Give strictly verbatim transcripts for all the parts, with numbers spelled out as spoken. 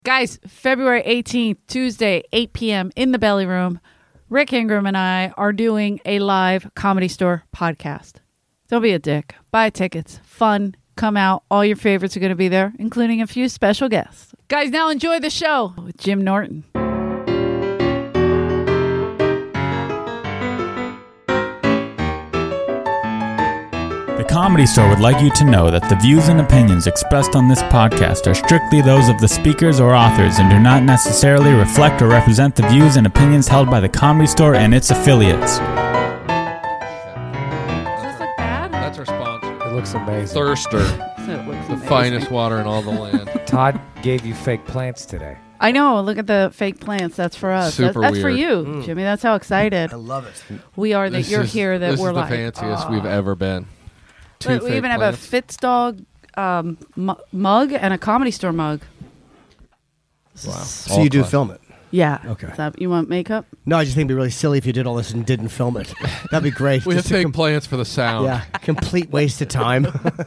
Guys, February eighteenth, Tuesday, eight p.m. in the Belly Room, Rick Ingram and I are doing a live Comedy Store podcast. Don't be a dick. Buy tickets. Fun. Come out. All your favorites are going to be there, including a few special guests. Guys, now enjoy the show with Jim Norton. The Comedy Store would like you to know that the views and opinions expressed on this podcast are strictly those of the speakers or authors and do not necessarily reflect or represent the views and opinions held by the Comedy Store and its affiliates. Does this look bad? That's our sponsor. It looks amazing. Thirster, It looks the amazing. finest water in all the land. Todd gave you fake plants today. I know. Look at the fake plants. That's for us. Super that's that's for weird. you, Mm. Jimmy. That's how excited I love it. we are that This you're is- here, that this we're is the like, fanciest "Oh." we've ever been. Two Look, we fake even have plants. a Fitzdog um, mu- mug and a Comedy Store mug. Wow. So All you do class. film it? Yeah. Okay. Is that- you want makeup? No, I just think it'd be really silly if you did all this and didn't film it. That'd be great. We have Just a fake com- plants for the sound. Yeah, complete waste of time.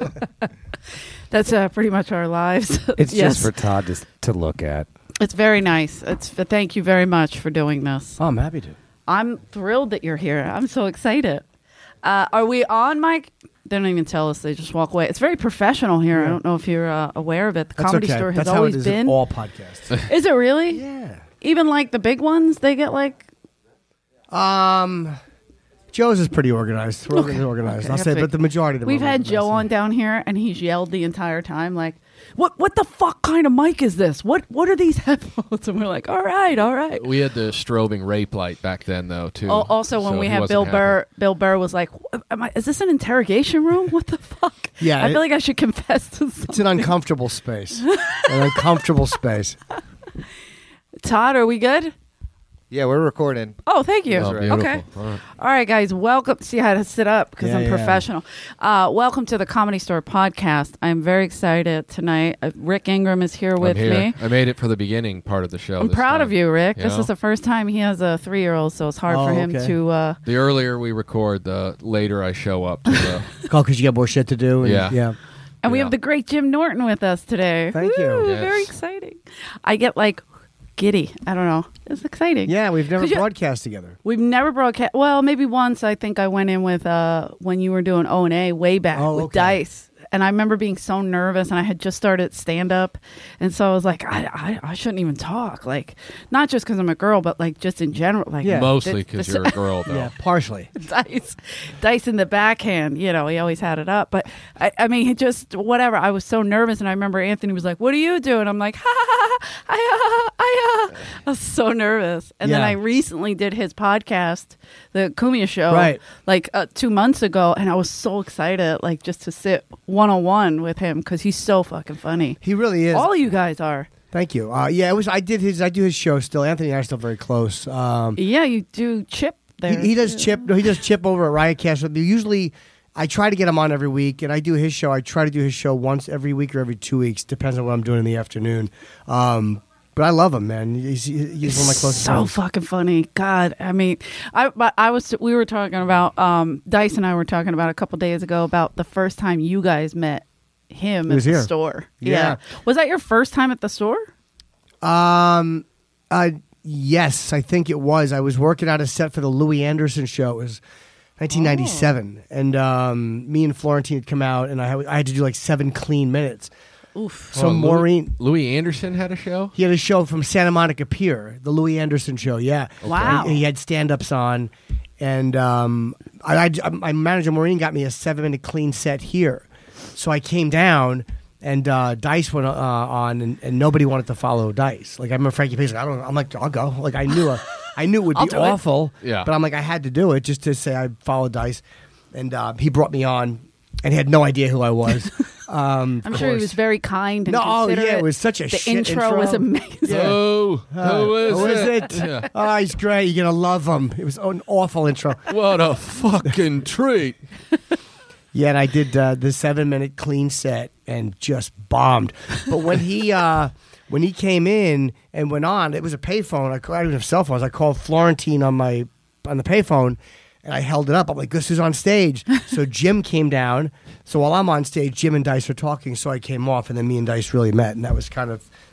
That's uh, pretty much our lives. It's yes. just for Todd to, to look at. It's very nice. It's thank you very much for doing this. Oh, I'm happy to. I'm thrilled that you're here. I'm so excited. Uh, are we on, Mike? They don't even tell us. They just walk away. It's very professional here. I Yeah. don't know if you're uh, aware of it. The That's Comedy okay. Store has That's how always it is been. in all podcasts. Is it really? Yeah. Even like the big ones, they get like. Um, Joe's is pretty organized. We're Okay. organized. Okay, I'll I say, fig- but the majority of them. We've are had organized. Joe on down here, and he's yelled the entire time, like, "What? What the fuck kind of mic is this? What? What are these headphones?" And we're like, "All right, all right." We had the strobing rape light back then, though, too. Al- Also, when So we he had wasn't Bill happy. Burr, Bill Burr was like, Am I, "Is this an interrogation room? What the fuck?" Yeah, I feel it- like I should confess to It's something. an uncomfortable space. An uncomfortable space. Todd, are we good? Yeah, we're recording. Oh, thank you. Oh, beautiful. Okay. All right. All right, guys. Welcome. See how to sit up because Yeah, I'm yeah. professional. Uh, welcome to the Comedy Store podcast. I'm very excited tonight. Uh, Rick Ingram is here with I'm here. me. I made it for the beginning part of the show. I'm this proud time. of you, Rick. You This know? is the first time he has a three-year-old, so it's hard Oh, for him okay. to. Uh, The earlier we record, the later I show up. To the, Oh, because you got more shit to do. And, Yeah. Yeah. and we Yeah. have the great Jim Norton with us today. Thank you. Woo, Yes. Very exciting. I get like giddy. I don't know. It's exciting. Yeah, we've never 'Cause you- broadcast together. We've never broadcast. Well, maybe once. I think I went in with uh when you were doing O and A way back Oh, with okay. Dice, and I remember being so nervous, and I had just started stand up, and so I was like, I I, I shouldn't even talk, like not just because I'm a girl, but like just in general, like Yeah. Mostly th- because this- you're a girl, though. Yeah, partially. Dice, Dice in the backhand, you know, he always had it up. But I, I mean, he just whatever. I was so nervous, and I remember Anthony was like, "What do you do?" And I'm like, "Ha ha ha, I, uh, I, uh. I was so nervous. And then Yeah. I recently did his podcast, the Kumia Show, Right. like uh, two months ago, and I was so excited, like just to sit one on one with him because he's so fucking funny. He really is. All of you guys are. Thank you. Uh, yeah, it was. I did his. I do his show still. Anthony and I are still very close. Um, Yeah, you do Chip there. he, he does too. Chip. No, he does Chip over at Riotcast. Usually, I try to get him on every week, and I do his show. I try to do his show once every week or every two weeks, depends on what I'm doing in the afternoon. Um, but I love him, man. He's, he's one of my closest so friends. fucking funny. God, I mean, I but I was we were talking about um, Dice and I were talking about a couple days ago about the first time you guys met him He at was the here. store. Yeah. was that your first time at the store? Um, uh, yes, I think it was. I was working out a set for the Louis Anderson show. It was nineteen ninety-seven, Oh. and um, me and Florentine had come out, and I had, I had to do like seven clean minutes. Oof. So Oh, Louis- Maureen, Louis Anderson had a show? he had a show from Santa Monica Pier, the Louis Anderson show. Yeah, Wow. He, he had stand-ups on, and um, I, I, my manager Maureen got me a seven-minute clean set here, so I came down. And uh, Dice went uh, on, and, and nobody wanted to follow Dice. Like I remember Frankie Page, like, I don't. I'm like, I'll go. Like I knew, a, I knew it would I'll be do it. awful. Yeah. But I'm like, I had to do it just to say I followed Dice, and uh, he brought me on, and he had no idea who I was. Um, I'm of sure he course. was very kind and No, oh, considerate. yeah, it was such a the shit intro, intro. was amazing. Yeah. Oh, Uh, who is who is it? it? Yeah. Oh, he's great. You're gonna love him. It was an awful intro. What a fucking treat. Yeah, and I did uh, the seven minute clean set and just bombed. But when he uh, when he came in and went on, it was a payphone. I, I didn't have cell phones. I called Florentine on my on the payphone, and I held it up. I'm like, "This is on stage." So Jim came down. So while I'm on stage, Jim and Dice are talking. So I came off, and then me and Dice really met, and that was kind of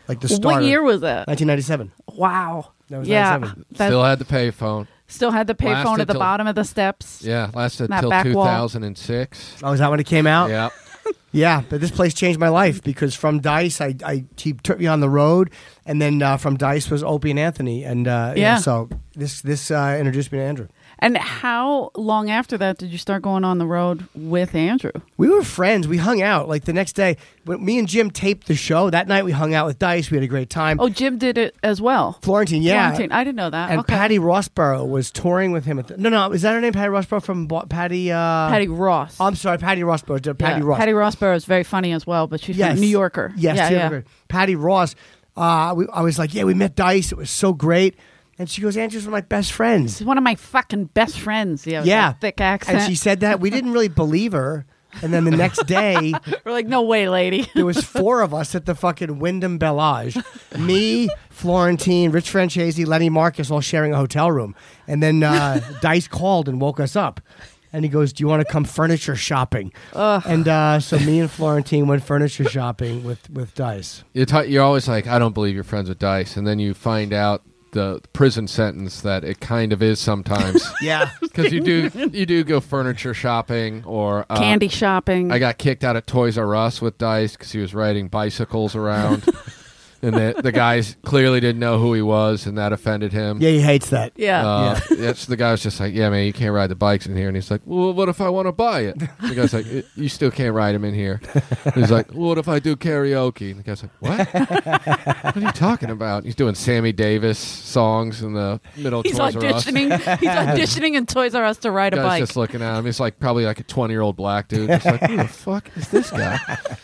like the starter. What year was that? nineteen ninety-seven. Wow. That was yeah. ninety-seven. That- Still had the payphone. Still had the payphone Lasted at the till- bottom of the steps. Yeah, lasted That till back two wall. thousand six. Oh, is that when it came out? Yeah. Yeah, but this place changed my life because from Dice, I, I he took me on the road, and then uh, from Dice was Opie and Anthony, and uh, you Yeah. know, so this this uh, introduced me to Andrew. And how long after that did you start going on the road with Andrew? We were friends. We hung out like the next day. When me and Jim taped the show that night, we hung out with Dice. We had a great time. Oh, Jim did it as well. Florentine, yeah. Florentine. I didn't know that. And okay. Patty Rossborough was touring with him. At the, no, no, is that her name? Patty Rossborough from Bo- Patty. Uh, Patty Ross. Oh, I'm sorry, Patty Rossborough. uh, Patty yeah. Ross. Patty Rossborough is very funny as well, but she's Yes. from New Yorker. Yes, yeah, New yeah. Yorker. Patty Ross. Uh, we, I was like, yeah, we met Dice. It was so great. And she goes, Andrew's one of my best friends. She's one of my fucking best friends. Yeah, with Yeah. that thick accent. And she said that. We didn't really believe her. And then the next day, We're like, no way, lady. there was four of us at the fucking Wyndham Bellage. Me, Florentine, Rich Francesi, Lenny Marcus, all sharing a hotel room. And then uh, Dice called and woke us up. And he goes, do you want to come furniture shopping? And uh, so me and Florentine went furniture shopping with, with Dice. You're, t- you're always like, I don't believe you're friends with Dice. And then you find out the prison sentence that it kind of is sometimes. Yeah. Because you do you do go furniture shopping or... Uh, Candy shopping. I got kicked out of Toys R Us with Dice because he was riding bicycles around. And the, the guys clearly didn't know who he was, and that offended him. Yeah, he hates that. yeah. Uh, it's, the guy was just like, yeah, man, you can't ride the bikes in here. And he's like, well, what if I want to buy it? The guy's like, you still can't ride them in here. And he's like, well, what if I do karaoke? And the guy's like, what? What are you talking about? He's doing Sammy Davis songs in the middle of He's Toys R Us. auditioning. He's auditioning in Toys R Us to ride a Guy's bike. just looking at him. He's like probably like a twenty-year-old black dude. Just like, who the fuck is this guy?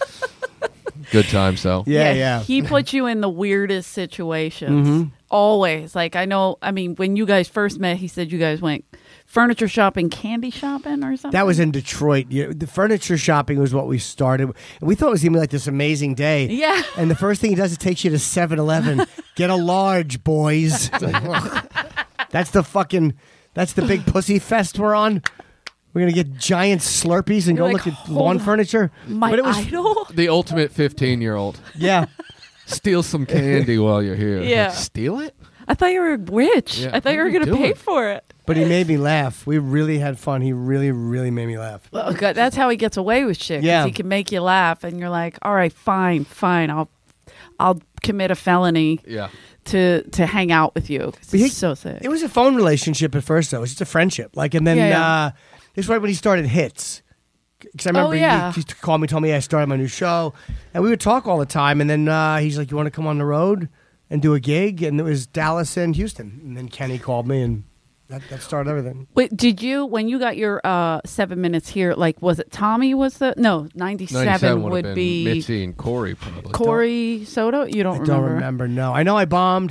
Good times, though. Yeah, yeah. He put you in the weirdest situations. Mhm. Always. Like, I know, I mean, when you guys first met, he said you guys went furniture shopping, candy shopping or something. That was in Detroit. You the furniture shopping was what we started. And we thought it was going to be like this amazing day. Yeah. And the first thing he does is takes you to seven eleven. Get a large, boys. It's like, ugh. That's the fucking, that's the big pussy fest we're on. We're going to get giant Slurpees and You're go like, look at hold lawn on. furniture. My But it was, idol? The ultimate fifteen-year-old. yeah. Steal some candy while you're here. Yeah. Like, steal it? I thought you were rich. Yeah. I thought you were What are you going to pay doing? for it. But he made me laugh. We really had fun. He really, really made me laugh. Oh, God, that's how he gets away with shit. 'cause Yeah. He can make you laugh, and you're like, all right, fine, fine. I'll I'll commit a felony Yeah. to, to hang out with you. 'Cause But he- It's so sick. It was a phone relationship at first, though. It was just a friendship. Like, and then Yeah, yeah. uh, this is right when he started Hits. Because I remember Oh, yeah. he, he called me, told me I started my new show, and we would talk all the time. And then uh, he's like, "You want to come on the road and do a gig?" And it was Dallas and Houston. And then Kenny called me, and that, that started everything. Wait, did you, when you got your uh, seven minutes here, like, was it Tommy was the, no, ninety-seven, ninety-seven would would have been be Mitzi and Corey, probably. Corey Soto? You don't I remember? don't remember. No, I know I bombed.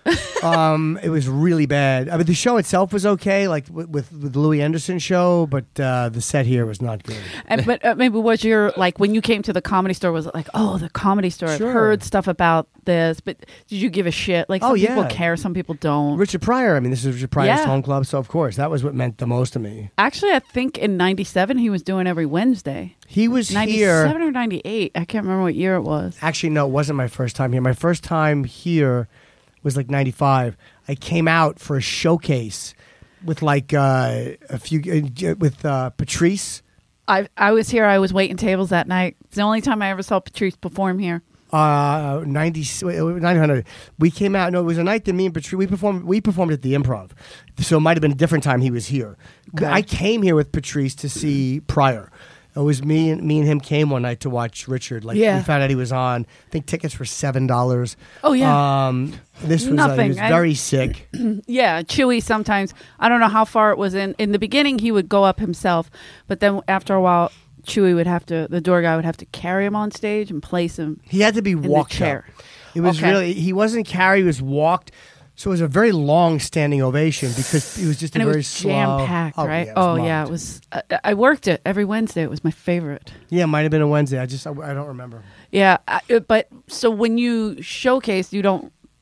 um, it was really bad. I mean, the show itself was okay, like with, with, with the Louis Anderson show, but uh, the set here was not good. And, but uh, maybe was your, like, when you came to the Comedy Store, was it like, oh, the Comedy Store, Sure. I've heard stuff about this, but did you give a shit? Like, some Oh, people yeah. care, some people don't. Richard Pryor. I mean, this is Richard Pryor's Yeah. home club, so of course that was what meant the most to me. Actually, I think in ninety-seven, he was doing every Wednesday. He was ninety-seven here. or ninety-eight. I can't remember what year it was. Actually, no, it wasn't my first time here. My first time here was like ninety-five. I came out for a showcase with like uh, a few uh, with uh, Patrice. I I was here. I was waiting tables that night. It's the only time I ever saw Patrice perform here. Uh, ninety nine hundred. We came out. No, it was a night that me and Patrice we performed. We performed at the Improv, so it might have been a different time he was here. Okay. I came here with Patrice to see Pryor. It was me and me and him came one night to watch Richard. Like Yeah. we found out he was on. I think tickets were seven dollars. Oh, yeah. Um, this was uh, Nothing. he was I- very sick. Yeah, Chewy sometimes. I don't know how far it was in. In the beginning, he would go up himself, but then after a while, Chewy would have to, the door guy would have to carry him on stage and place him. He had to be the walked chair. up. It was Okay. really he wasn't carried. He was walked. So it was a very long standing ovation because it was just And a it very was slow. jam packed, Oh, right? Yeah, it was oh, yeah. It mobbed. was. I, I worked it every Wednesday. It was my favorite. Yeah, it might have been a Wednesday. I just I, I don't remember. Yeah. I, uh, but so when you showcase, you don't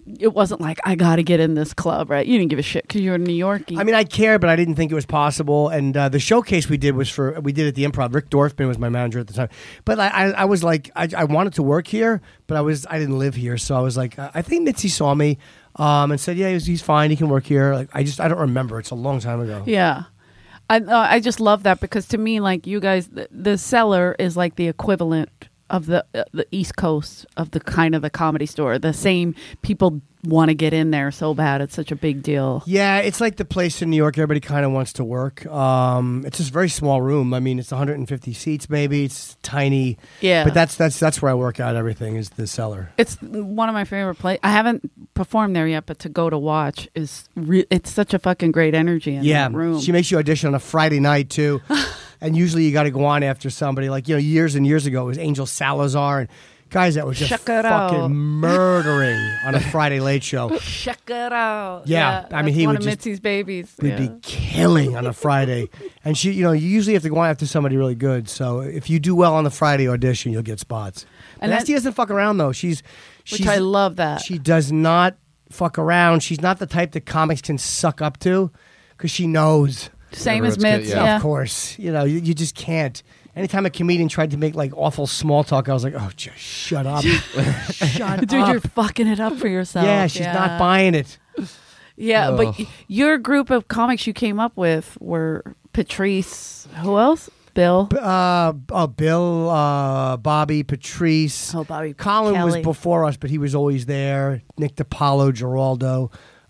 it wasn't like I got to get in this club, right? You didn't give a shit because you're a New Yorkie. I mean, I cared, but I didn't think it was possible. And uh, the showcase we did was for we did at the Improv. Rick Dorfman was my manager at the time. But I, I, I was like, I, I wanted to work here, but I was I didn't live here, so I was like, I think Mitzi saw me um, and said, yeah, he's, he's fine, he can work here. Like, I just I don't remember. It's a long time ago. yeah. I uh, I just love that because to me, like you guys, the, the Cellar is like the equivalent of the uh, the East Coast of the kind of the Comedy Store. The same people want to get in there so bad. It's such a big deal. Yeah, it's like the place in New York everybody kind of wants to work. Um, it's just a very small room. I mean, it's one hundred fifty seats maybe. It's tiny. Yeah. But that's that's that's where I work out everything is the Cellar. It's one of my favorite places. I haven't performed there yet, but to go to watch is re- it's such a fucking great energy in Yeah, that room. she makes you audition on a Friday night too. And usually you got to go on after somebody. Like, you know, years and years ago, it was Angel Salazar and guys that were just Check it fucking out. murdering on a Friday late show. Check it out. Yeah, I mean, that's he one would of just- Mitzi's babies. We'd Yeah. be killing on a Friday. And she, you know, you usually have to go on after somebody really good. So if you do well on the Friday audition, you'll get spots. And And that- Nasty doesn't fuck around, though. She's, Which she's I love that. She does not fuck around. She's not the type that comics can suck up to because she knows. Same as Everyone's Mitz. good, yeah. Yeah. Of course, you know, you, you just can't. Anytime a comedian tried to make like awful small talk, I was like, oh, just shut up. shut Dude, up. you're fucking it up for yourself. Yeah, she's not buying it. Yeah, Ugh. but y- your group of comics you came up with were Patrice. Who else? Bill. Uh, uh, Bill, uh, Bobby, Patrice. Oh, Bobby Colin Kelly. was before us, but he was always there. Nick DiPaolo, Geraldo.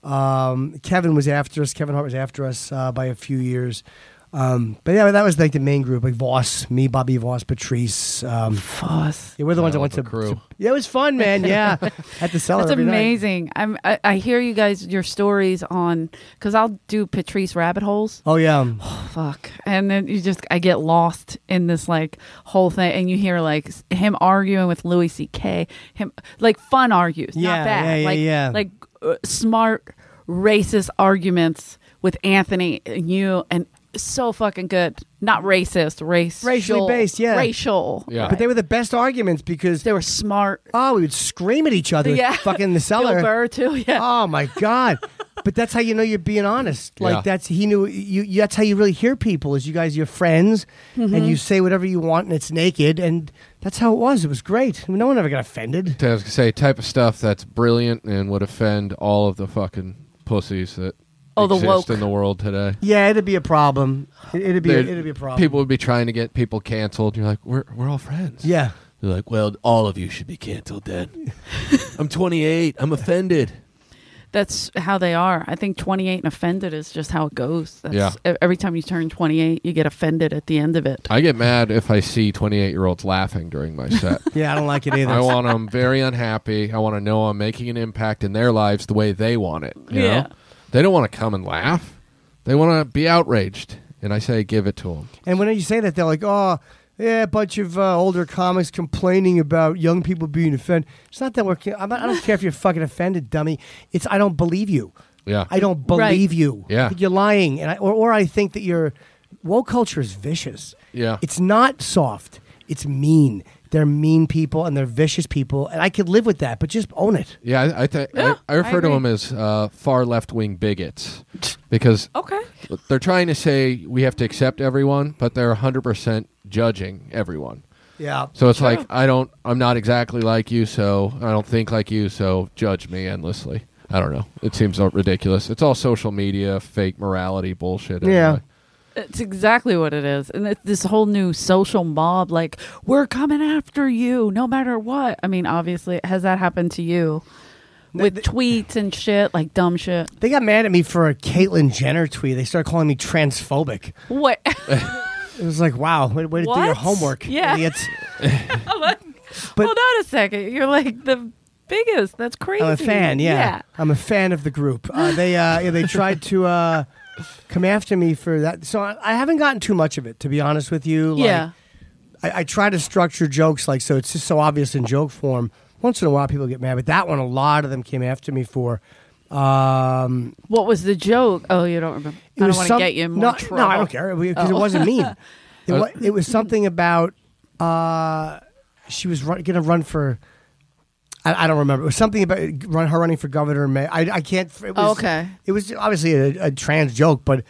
Um, Kevin was after us. Kevin Hart was after us uh, by a few years. Um, but yeah, that was like the main group, like Voss, me, Bobby Voss, Patrice. Um, Voss. yeah, we're the ones that Hell went of to, a crew. to- Yeah, it was fun, man. Yeah, at the Cellar. That's every night. amazing. I'm, I, I hear you guys, your stories on, because I'll do Patrice rabbit holes. Oh yeah, Fuck. And then you just, I get lost in this like whole thing. And you hear like s- him arguing with Louis C K, him like fun argues, Yeah, not bad. yeah, yeah, like, yeah. like uh, smart, racist arguments with Anthony and you. And so fucking good. Not racist, race. Racially based, yeah. Racial. Yeah. but they were the best arguments because They were smart. oh, we would scream at each other, Yeah. fucking in the Bill cellar. Burr too. Yeah. Oh my god! But that's how you know you're being honest. Like Yeah. that's he knew you, you. That's how you really hear people. Is you guys, you're friends, Mm-hmm. and you say whatever you want, and it's naked, and that's how it was. It was great. I mean, no one ever got offended. I was gonna say type of stuff that's brilliant and would offend all of the fucking pussies that Oh, the exist woke. in the world today. Yeah, it'd be a problem. It, it'd be a, They'd- it'd be a problem. People would be trying to get people canceled. You're like, we're we're all friends. Yeah. They're like, well, all of you should be canceled then. I'm twenty-eight. I'm offended. That's how they are. I think twenty-eight and offended is just how it goes. That's, Yeah. e- Every time you turn twenty-eight, you get offended at the end of it. I get mad if I see twenty-eight-year-olds laughing during my set. Yeah, I don't like it either. I want them very unhappy. I want to know I'm making an impact in their lives the way they want it. You Yeah. know? They don't want to come and laugh. They want to be outraged. And I say, give it to them. And when you say that, they're like, "Oh, yeah, a bunch of uh, older comics complaining about young people being offended." It's not that we're. I'm not, I don't care if you're fucking offended, dummy. It's I don't believe you. Yeah. I don't believe you. Yeah. I think you're lying, and I, or or I think that your woke culture is vicious. Yeah. It's not soft. It's mean. They're mean people and they're vicious people, and I could live with that. But just own it. Yeah, I, I, th- Yeah, I, I refer I to agree. them as uh, far left-wing bigots because Okay. they're trying to say we have to accept everyone, but they're one hundred percent judging everyone. Yeah. So it's Sure. like, I don't, I'm not exactly like you, so I don't think like you, so judge me endlessly. I don't know. It seems so ridiculous. It's all social media, fake morality bullshit. Yeah. Anyway. It's exactly what it is. And it's this whole new social mob, like, we're coming after you no matter what. I mean, obviously, has that happened to you? With th- tweets and shit, like dumb shit. They got mad at me for a Caitlyn Jenner tweet. They started calling me transphobic. What? It was like, wow, way, way to do your What? homework, Yeah. idiots. I'm like, But- hold on a second. You're like the biggest. That's crazy. I'm a fan, yeah. Yeah. I'm a fan of the group. Uh, they uh, yeah, they tried to uh, come after me for that. So I, I haven't gotten too much of it, to be honest with you. Like, Yeah. I, I try to structure jokes like so it's just so obvious in joke form. Once in a while, people get mad, but that one, a lot of them came after me for. Um, What was the joke? Oh, you don't remember. it I was don't want to some- get you in more no, trouble. no, I don't care because it Oh. wasn't mean. It, wa- it was something about uh, she was run, going to run for. I, I don't remember. It was something about run, her running for governor. May I, I can't. It was, Oh, okay. It was obviously a, a trans joke, but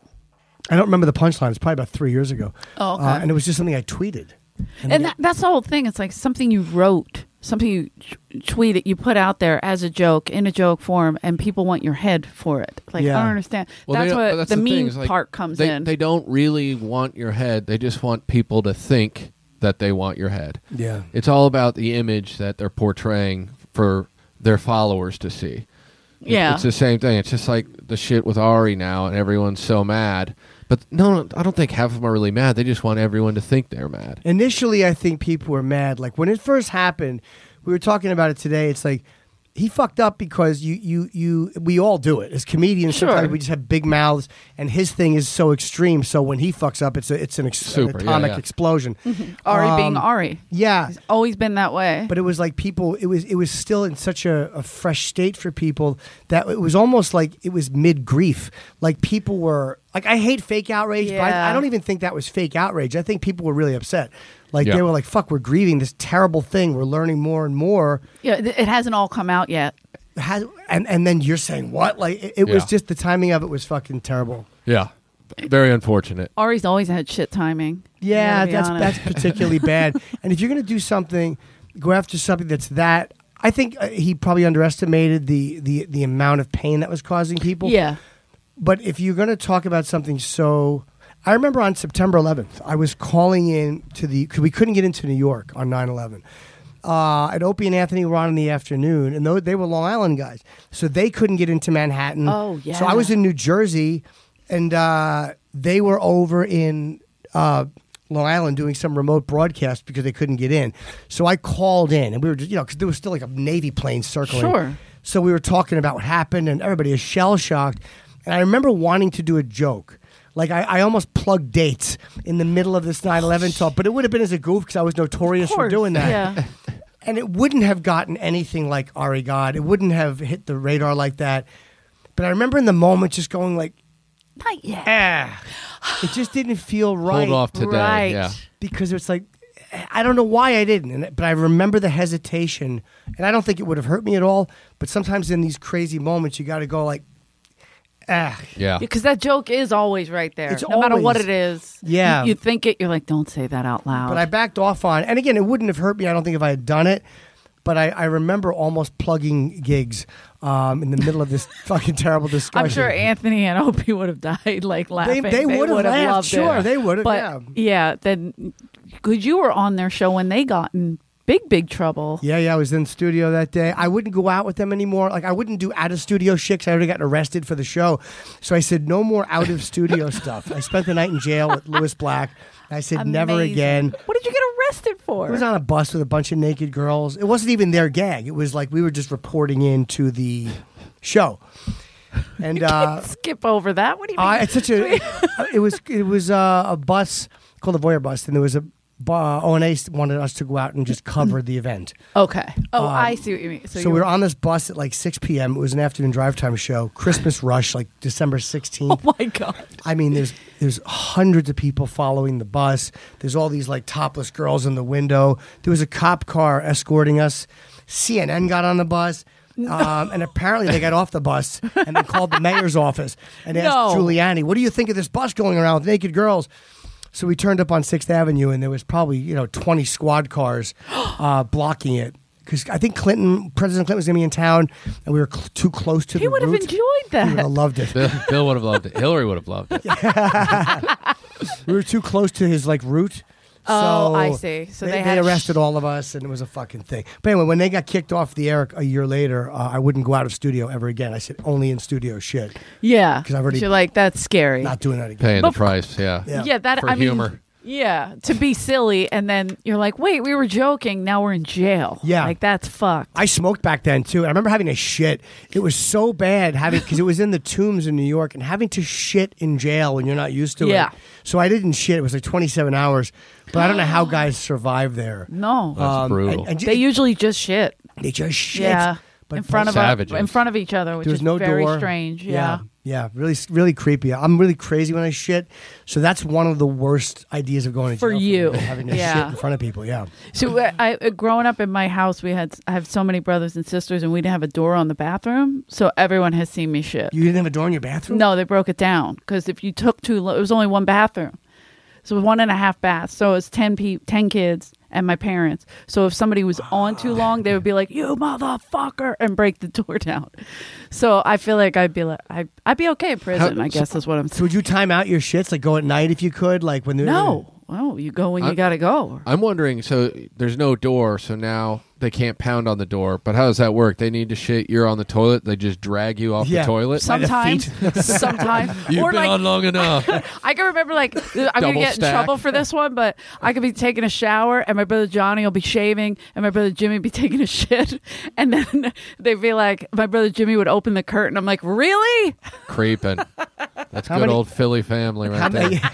I don't remember the punchline. It's probably about three years ago. Oh, okay. Uh, and it was just something I tweeted. And then- that, that's the whole thing. It's like something you wrote, something you t- tweeted, you put out there as a joke in a joke form, and people want your head for it. Like Yeah. I don't understand. Well, that's they don't- what but that's the, the thing, meme is, like, part comes they, in. They don't really want your head. They just want people to think that they want your head. yeah. It's all about the image that they're portraying for their followers to see. It- Yeah. It's the same thing. It's just like the shit with Ari now, and everyone's so mad. But no, no, I don't think half of them are really mad. They just want everyone to think they're mad. Initially, I think people were mad. Like when it first happened, we were talking about it today. It's like he fucked up because you, you, you. We all do it as comedians. Sure. Sometimes we just have big mouths, and his thing is so extreme. So when he fucks up, it's a, it's an, ex- an Super, yeah, atomic yeah. explosion. Ari Um, being Ari. Yeah, He's always been that way. but it was like people. It was it was still in such a, a fresh state for people that it was almost like it was mid grief. Like people were like, I hate fake outrage, but I, Yeah. I don't even think that was fake outrage. I think people were really upset. Like Yeah. they were like, "Fuck, we're grieving this terrible thing. We're learning more and more." yeah, th- it hasn't all come out yet. Has, and and then you're saying what? Like it, it was Yeah. just the timing of it was fucking terrible. Yeah. Very unfortunate. Ari's always had shit timing. Yeah, You gotta be that's honest. that's particularly bad. And if you're going to do something, go after something that's that. I think uh, he probably underestimated the, the the amount of pain that was causing people. Yeah. But if you're going to talk about something so, I remember on September eleventh, I was calling in to the because we couldn't get into New York on nine eleven. Uh, and Opie and Anthony were on in the afternoon, and tho- they were Long Island guys, so they couldn't get into Manhattan. Oh, yeah. So I was in New Jersey, and uh, they were over in uh, Long Island doing some remote broadcast because they couldn't get in. So I called in, and we were just, you know, because there was still like a Navy plane circling. Sure. So we were talking about what happened, and everybody is shell shocked. And I remember wanting to do a joke. Like, I, I almost plugged dates in the middle of this nine eleven talk, but it would have been as a goof because I was notorious Of for course. doing that. Yeah. And it wouldn't have gotten anything like Ari God. It wouldn't have hit the radar like that. But I remember in the moment just going like, Not yet. ah. It just didn't feel right. Hold off today. Right. Yeah. Because it's like, I don't know why I didn't. And, but I remember the hesitation. And I don't think it would have hurt me at all. But sometimes in these crazy moments, you got to go like, ah. Yeah. Because that joke is always right there. It's no matter what always- it is. Yeah. You, you think it, you're like, don't say that out loud. But I backed off on, and again, it wouldn't have hurt me. I don't think if I had done it. But I, I remember almost plugging gigs um, in the middle of this fucking terrible discussion. I'm sure Anthony and Opie would have died like laughing. they would have would laughed, loved sure, it. they would have, But yeah. yeah, then because you were on their show when they got in big, big trouble. Yeah, yeah, I was in the studio that day. I wouldn't go out with them anymore. Like, I wouldn't do out of studio shit 'cause I already gotten arrested for the show. So I said, no more out of studio stuff. I spent the night in jail with Louis Black. I said, never Amazing. again. What did you get arrested for? It was on a bus with a bunch of naked girls. It wasn't even their gag. It was like we were just reporting into the show. And uh, Skip over that. What do you mean? I, it's such a. it was it was uh, a bus called the Voyeur Bus, and there was a. Uh, O N A wanted us to go out and just cover the event. okay. Oh, Um, I see what you mean. So, So you we were on this bus at like six p.m. It was an afternoon drive time show. Christmas rush, like December sixteenth. Oh my god. I mean, there's there's hundreds of people following the bus. There's all these like topless girls in the window. There was a cop car escorting us. C N N got on the bus. Um, and apparently they got off the bus and they called the mayor's office and asked No. Giuliani, what do you think of this bus going around with naked girls? So we turned up on sixth Avenue and there was probably, you know, twenty squad cars uh, blocking it. Because I think Clinton, President Clinton was going to be in town and we were cl- too close to He the would have route. enjoyed He would that. have loved it. Bill, Bill would have loved it. Hillary would have loved it. We were too close to his like route. Oh, so I see. So they, they they had- arrested all of us, and it was a fucking thing. But anyway, when they got kicked off the air a year later, uh, I wouldn't go out of studio ever again. I said only in studio shit. Yeah. 'Cause I've already- You're like, that's scary. Not doing that again. Paying But the price. Yeah. Yeah. yeah, that For I mean, humor. yeah, to be silly, and then you're like, wait, we were joking. Now we're in jail. Yeah. like that's fucked. I smoked back then too, and I remember having to shit. It was so bad having because it was in the Tombs in New York, and having to shit in jail when you're not used to Yeah. it. So I didn't shit. It was like twenty-seven hours, but I don't know how guys survive there. No, That's brutal. And, and they usually just shit. they just shit. Yeah, But in front of Savages. in front of each other, which There's is no very door. strange. Yeah. Yeah. Yeah, really, really creepy. I'm really crazy when I shit, so that's one of the worst ideas of going to For jail you. me, having to Yeah. shit in front of people. Yeah, So uh, I, uh, growing up in my house, we had I have so many brothers and sisters, and we didn't have a door on the bathroom, so everyone has seen me shit. you didn't have a door in your bathroom. No, they broke it down because if you took too long, it was only one bathroom, so it was one and a half baths. So it was ten pe- ten kids and my parents. So if somebody was on too long, they would be like, "You motherfucker," and break the door down. So I feel like I'd be like, I, I'd be okay in prison. How- I guess is what I'm So saying. would you time out your shits? Like go at night if you could? Like when they're No, oh, you go when you I- gotta go. I'm wondering. So there's no door, so now they can't pound on the door. But how does that work? They need to shit. You're on the toilet. They just drag you off Yeah. the toilet. By the Sometimes, sometimes, You've or been like on long enough. I can remember, like, I'm Double gonna get stack. in trouble for this one, but I could be taking a shower, and my brother Johnny will be shaving, and my brother Jimmy be taking a shit, and then they'd be like, my brother Jimmy would open the curtain. I'm like, really? Creeping. That's How good many- old Philly family right How there. many,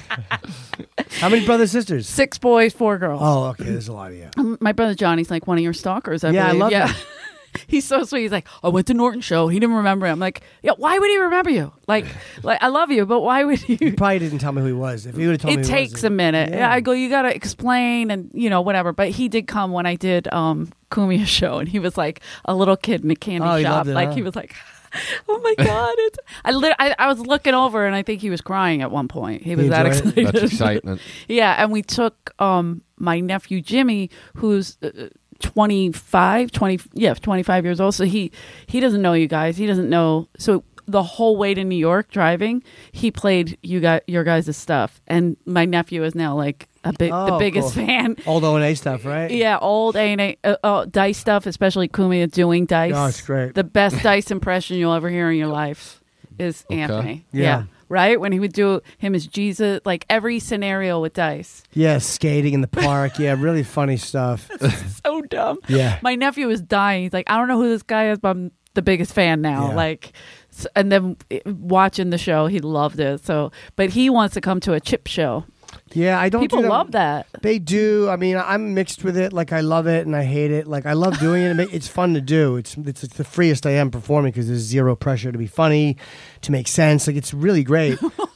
how many brothers and sisters? Six boys, four girls. Oh, okay. There's a lot of you. Um, My brother Johnny's like one of your stalkers. I Yeah, I believe. love yeah. that. He's so sweet. He's like, I went to Norton show. He didn't remember it. I'm like, yeah, why would he remember you? Like, like I love you, but why would He you? probably didn't tell me who he was. If he would have told me, It who he takes was, a minute. Yeah. Yeah. I go, you got to explain and, you know, whatever. But he did come when I did um Kumia's show, and he was like a little kid in a candy Oh, he shop. loved it, like huh? he was like, oh my God. It's I, lit- I I was looking over, and I think he was crying at one point. He was that enjoyed it? excited. That's excitement. Yeah, and we took um my nephew Jimmy, who's uh, twenty-five, twenty, yeah, twenty-five years old. So he he doesn't know you guys. He doesn't know. So the whole way to New York driving, he played you got your guys' stuff, and my nephew is now like a big the Oh, biggest cool. fan. Old O and A stuff, right? Yeah, old A and A uh, uh, dice stuff, especially Kumia doing dice. Oh, it's great. The best dice impression you'll ever hear in your life is Okay. Anthony. Yeah. Right? When he would do him as Jesus, like every scenario with dice. Yeah, skating in the park. Yeah, really funny stuff. So dumb. Yeah. My nephew was dying. He's like, I don't know who this guy is, but I'm the biggest fan now. Yeah. Like, s and then eh, watching the show, he loved it. So, but he wants to come to a chip show. Yeah, I don't. People do love that. They do. I mean, I'm mixed with it. Like, I love it and I hate it. Like, I love doing it. It's fun to do. It's it's, it's the freest I am performing because there's zero pressure to be funny, to make sense. Like, it's really great.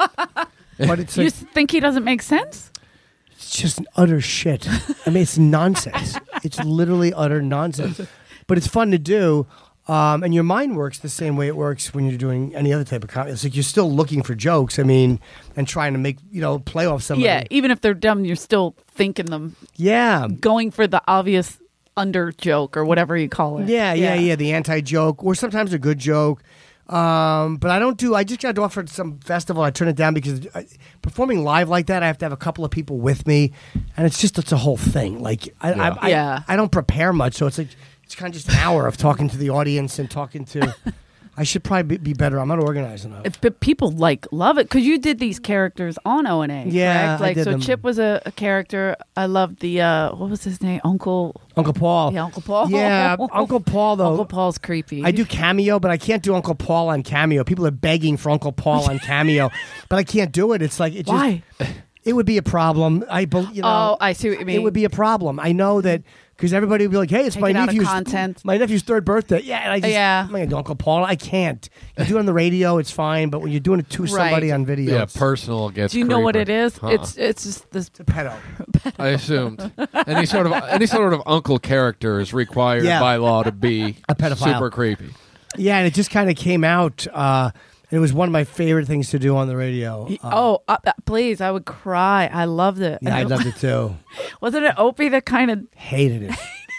But it's You like, think he doesn't make sense? it's just an utter shit. I mean, it's nonsense. It's literally utter nonsense. But it's fun to do. Um, and your mind works the same way it works when you're doing any other type of comedy. It's like you're still looking for jokes. I mean, and trying to make, you know, play off somebody. Yeah, even if they're dumb, you're still thinking them, Yeah. going for the obvious under joke or whatever you call it. Yeah, yeah, yeah. The anti joke, or sometimes a good joke. Um, but I don't do. I just got offered some festival. I turned it down because I, performing live like that, I have to have a couple of people with me, and it's just it's a whole thing. Like I, Yeah. I, I, Yeah. I don't prepare much, so it's like it's kind of just an hour of talking to the audience and talking to. I should probably be, be better. I'm not organized enough. If- But people like love it because you did these characters on O and A. Yeah, correct? I like did so. them. Chip was a, a character. I loved the uh, what was his name? Uncle. Uncle Paul. Yeah, Uncle Paul. Yeah, Uncle Paul though. Uncle Paul's creepy. I do Cameo, but I can't do Uncle Paul on Cameo. People are begging for Uncle Paul on Cameo, but I can't do it. It's like it just Why? it would be a problem. I bel- you know. Oh, I see what you mean. It would be a problem. I know that because everybody would be like, "Hey, it's Take my it out of nephew's content. my nephew's third birthday." Yeah, and I just, Yeah. I'm gonna do Uncle Paul. I can't. You do it on the radio, it's fine, but when you're doing it to somebody Right. on video, Yeah, it's, personal gets. Do you know what creeper. it is? Huh. It's it's just this. it's a pedo. I assumed any sort of any sort of uncle character is required Yeah. by law to be A pedophile. super creepy. Yeah, and it just kind of came out. Uh, and it was one of my favorite things to do on the radio. Uh, oh, uh, uh, please! I would cry. I loved it. yeah, I And it- loved it too. Wasn't it Opie that kind of Hated it.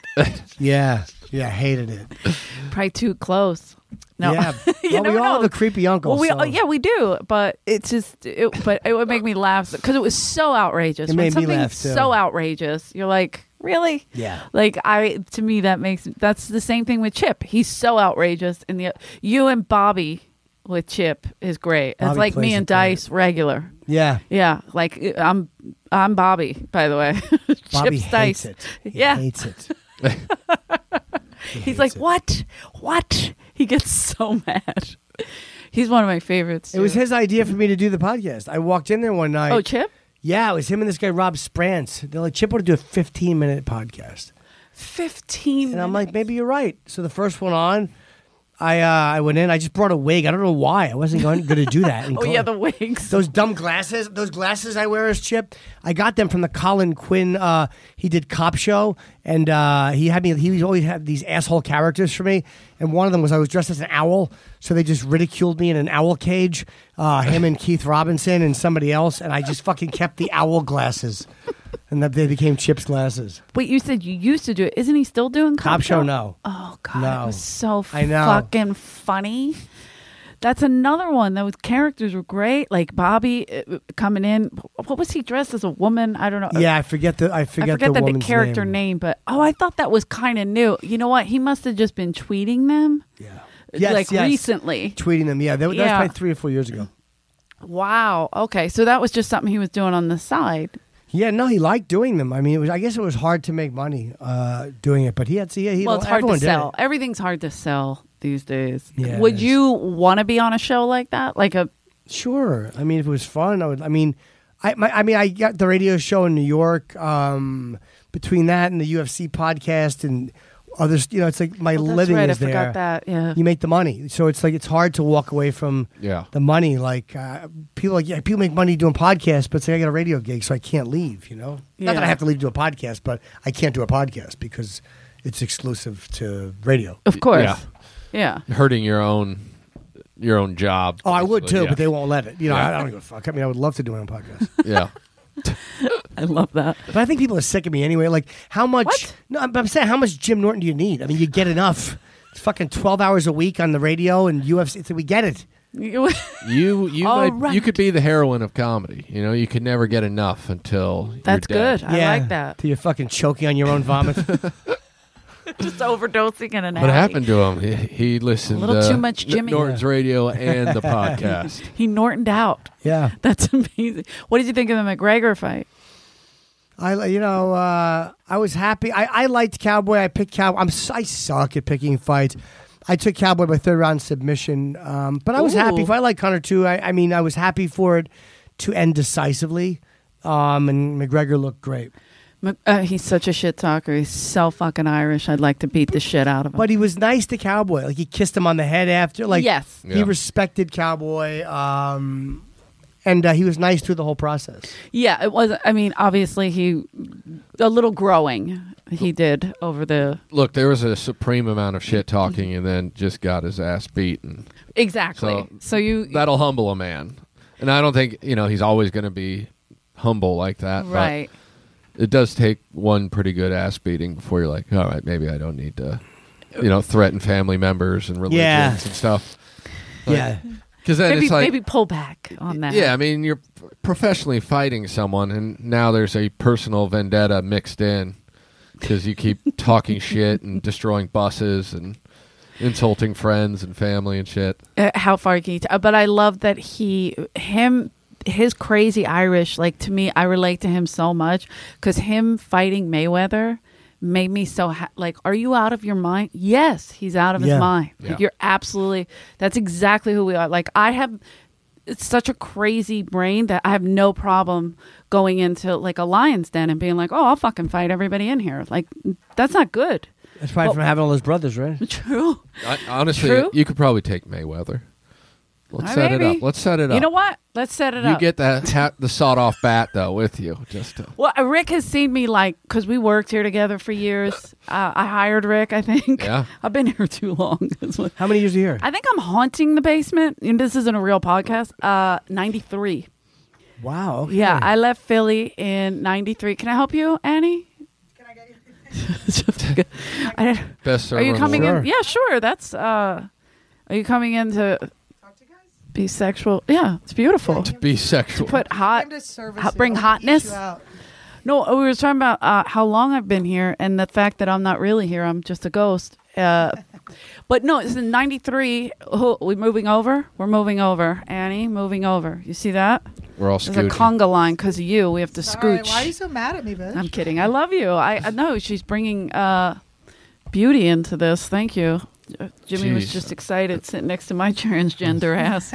yeah, yeah, hated it. probably too close? No, Yeah, You well, we never all know. have a creepy uncle. Well, we so uh, yeah we do, but it's just it, but it would make me laugh because it was so outrageous. It When made me something's laugh, too. so outrageous, you're like, really? Yeah. Like I to me that makes that's the same thing with Chip. He's so outrageous, and the you and Bobby with Chip is great. Bobby it's like me plays and it great. Dice regular. Yeah. Yeah, like I'm I'm Bobby, by the way. Bobby Chip's hates Dice. it. He Yeah. hates it. He He's hates like, it. what? What? He gets so mad. He's one of my favorites. It was too. his idea for me to do the podcast. I walked in there one night. Oh, Chip? Yeah, it was him and this guy Rob Sprance. They're like, Chip, want to do a fifteen minute podcast? Fifteen. And I'm like, maybe you're right. So the first one on, I uh, I went in. I just brought a wig. I don't know why. I wasn't going, going to do that. in Oh yeah, Col- the wigs. Those dumb glasses, those glasses I wear as Chip, I got them from the Colin Quinn. Uh, he did Cop Show, and uh, he had me. He was always had these asshole characters for me, and one of them was I was dressed as an owl, so they just ridiculed me in an owl cage. Uh, him and Keith Robinson and somebody else, and I just fucking kept the owl glasses, and that they became Chip's glasses. Wait, you said you used to do it. Isn't he still doing Cop, Cop Show, no. Oh god, No. it was so I know. fucking funny. That's another one. Those characters were great. Like Bobby uh, coming in. What was he dressed as a woman? I don't know. Yeah, I forget the I forget, I forget the the, woman's character name. name. but oh, I thought that was kind of new. You know what? He must have just been tweeting them. Yeah, like Yes, yes. recently. Tweeting them. Yeah, that, that was Yeah. probably three or four years ago. Wow. Okay, so that was just something he was doing on the side. Yeah, no, he liked doing them. I mean, it was. I guess it was hard to make money uh, doing it, but he had. Yeah, he. Well, it's hard to everyone did sell. it. Everything's hard to sell these days. Yeah, it Would is. you want to be on a show like that? Like a Sure. I mean, if it was fun, I would. I mean, I. My, I mean, I got the radio show in New York. Um, between that and the U F C podcast and others, you know, it's like my Oh, that's living right. is I there. forgot that. Yeah. You make the money, so it's like it's hard to walk away from Yeah. the money. Like uh, people, like yeah, people make money doing podcasts, but say I got a radio gig, so I can't leave. You know, not that I Yeah. have to leave to do a podcast, but I can't do a podcast because it's exclusive to radio. Of course. Yeah. Yeah. Hurting your own your own job. Oh, I would too, basically, yeah. but they won't let it. You know, Yeah. I, I don't give a fuck. I mean, I would love to do my own podcast, Yeah. I love that. but I think people are sick of me anyway. Like, how much? What? No, I'm, I'm saying, how much Jim Norton do you need? I mean, you get enough. It's fucking twelve hours a week on the radio and U F C. So we get it. You you All might, right. you could be the heroine of comedy. You know, you could never get enough until That's you're dead. good. I yeah, like that. Till you're fucking choking on your own vomit. Just overdosing in an What alley. happened to him? He, he listened A little to too much Jimmy. Norton's radio and the podcast. He Nortoned out. yeah. That's amazing. What did you think of the McGregor fight? I, li- you know, uh, I was happy. I, I liked Cowboy. I picked Cowboy. I'm, s- I suck at picking fights. I took Cowboy by third round submission, um, but I was Ooh. happy. For, I like Connor too. I, I mean, I was happy for it to end decisively, um, and McGregor looked great. Mc- Uh, he's such a shit talker. He's so fucking Irish. I'd like to beat the shit out of him. But he was nice to Cowboy. Like he kissed him on the head after. Like Yes. he Yeah. respected Cowboy, um, and uh, he was nice through the whole process. Yeah, it was. I mean, obviously, he a little growing he did over the Look, there was a supreme amount of shit talking, and then just got his ass beaten. exactly. So, So, you That'll humble a man, and I don't think you know he's always going to be humble like that. but right. it does take one pretty good ass beating before you're like, all right, maybe I don't need to, you know, threaten family members and religions Yeah. and stuff. yeah, Because then Maybe it's like, maybe pull back on that. yeah, I mean, you're professionally fighting someone, and now there's a personal vendetta mixed in because you keep talking shit and destroying buses and insulting friends and family and shit. Uh, how far can you? T- but I love that he him. His crazy Irish, like to me, I relate to him so much because him fighting Mayweather made me so ha- like, are you out of your mind? Yes, he's out of Yeah. his mind. Yeah. Like, you're absolutely. That's exactly who we are. Like I have, it's such a crazy brain that I have no problem going into like a lion's den and being like, oh, I'll fucking fight everybody in here. Like that's not good. that's probably Well- from having all those brothers, right? True. I, honestly, True. you could probably take Mayweather. Let's Uh, set it maybe. up. Let's set it up. You know what? Let's set it You up. get that ha- the sawed off bat though with you, just to, Well, uh, Rick has seen me like because we worked here together for years. Uh, I hired Rick. I think. Yeah. I've been here too long. That's what- How many years are you here? I think I'm haunting the basement. And this isn't a real podcast. Uh, ninety-three. Wow. Okay. Yeah, I left Philly in ninety-three. Can I help you, Annie? Can I get you? I didn't- best server are you in the coming world. Sure. in? Yeah, sure. That's. Uh, are you coming in to be sexual? Yeah, it's beautiful. Be sexual. Put hot. I'm just service hot- it. bring I'll eat hotness? you out. No, we were talking about uh, how long I've been here and the fact that I'm not really here. I'm just a ghost. Uh, but no, it's in ninety-three. Oh, we moving over? We're moving over. Annie, moving over. You see that? We're all There's a scooting. conga line because of you. We have to Sorry, scooch. why are you so mad at me, bitch? I'm kidding. I love you. I, I know she's bringing uh, beauty into this. Thank you. Uh, Jimmy was Jeez. just excited sitting next to my transgender ass.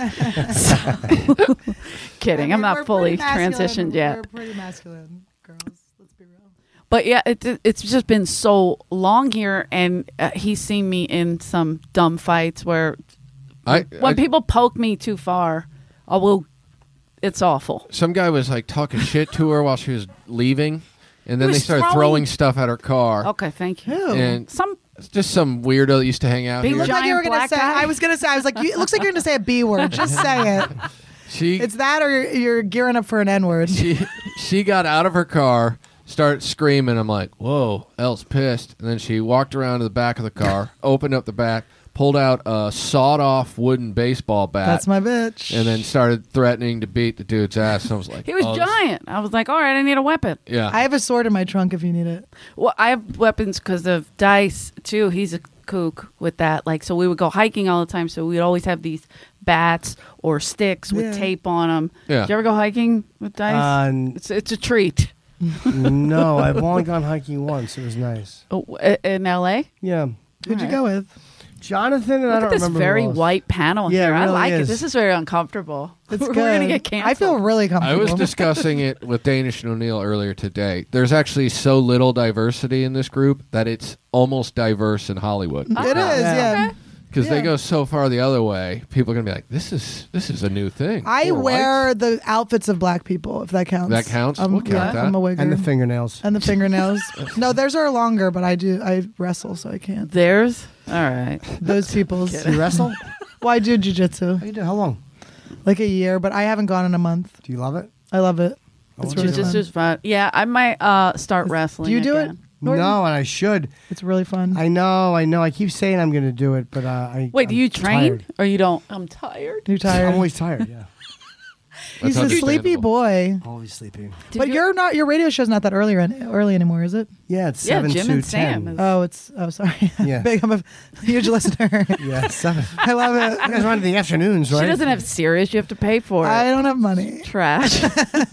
So- kidding. I I'm mean, not we're fully pretty masculine. transitioned yet. We're pretty masculine girls. Let's be real. But yeah, it, it's just been so long here, and uh, he's seen me in some dumb fights where I, when I- people poke me too far, I will. It's awful. Some guy was like talking shit to her while she was leaving, and then He they was started throwing- throwing stuff at her car. Okay, thank you. Who? And Some it's just some weirdo that used to hang out Big You here. look like you were Giant gonna black say. guy? I was gonna say. I was like, you, it looks like you're gonna say a B word. Just say it. She It's that, or you're, you're gearing up for an N word. she she got out of her car, started screaming. I'm like, whoa, Elle's pissed. And then she walked around to the back of the car, opened up the back, pulled out a sawed-off wooden baseball bat, That's my bitch. and then started threatening to beat the dude's ass. And I was like, he was oh, this- giant. I was like, all right, I need a weapon. Yeah. I have a sword in my trunk if you need it. Well, I have weapons because of Dice too. He's a kook with that. Like, so we would go hiking all the time. So we'd always have these bats or sticks with Yeah. tape on them. Yeah. Did you ever go hiking with Dice? Uh, n- it's it's a treat. no, I've only gone hiking once. It was nice. Oh, i- in L A. Yeah, Who'd you Alright. go with? Jonathan and I Look don't at this remember very who else. white panel Yeah, here. it I really like it. is. This is very uncomfortable. It's We're good. gonna get canceled. I feel really I comfortable. was discussing it with Danish and O'Neill earlier today. There's actually so little diversity in this group that it's almost diverse in Hollywood. It is, Yeah. yeah. Okay. Because Yeah. they go so far the other way, people are gonna be like, "This is this is a new thing." I Poor wear whites. the outfits of black people, if that counts. That counts? Um, We'll count yeah, that. I'm a wigger. and the fingernails. And the fingernails. No, theirs are longer, but I do. I wrestle, so I can't. Theirs. All right. Those people's. Do you wrestle? Well, I do jujitsu. How you do? How long? Like a year, but I haven't gone in a month. Do you love it? I love it. I It's want really to do Just fun. as fun. Yeah, I might uh, start Is- wrestling. do you do it? again. Norton? No, and I should. It's really fun. I know, I know. I keep saying I'm going to do it, but uh, I. Wait, do I'm you train tired. or you don't? I'm tired. You're tired. I'm always tired. Yeah, He's That's a sleepy understandable. boy. always sleeping. Did But you- you're not. Your radio show's not that early early anymore, is it? Yeah, it's Yeah, seven Jim to and Sam ten. is- Oh, it's. Oh, sorry. Yeah. Big. I'm a huge listener. Yeah, seven. I love You it. guys run in the afternoons, right? She doesn't have Sirius. You have to pay for it. I don't have money. Trash.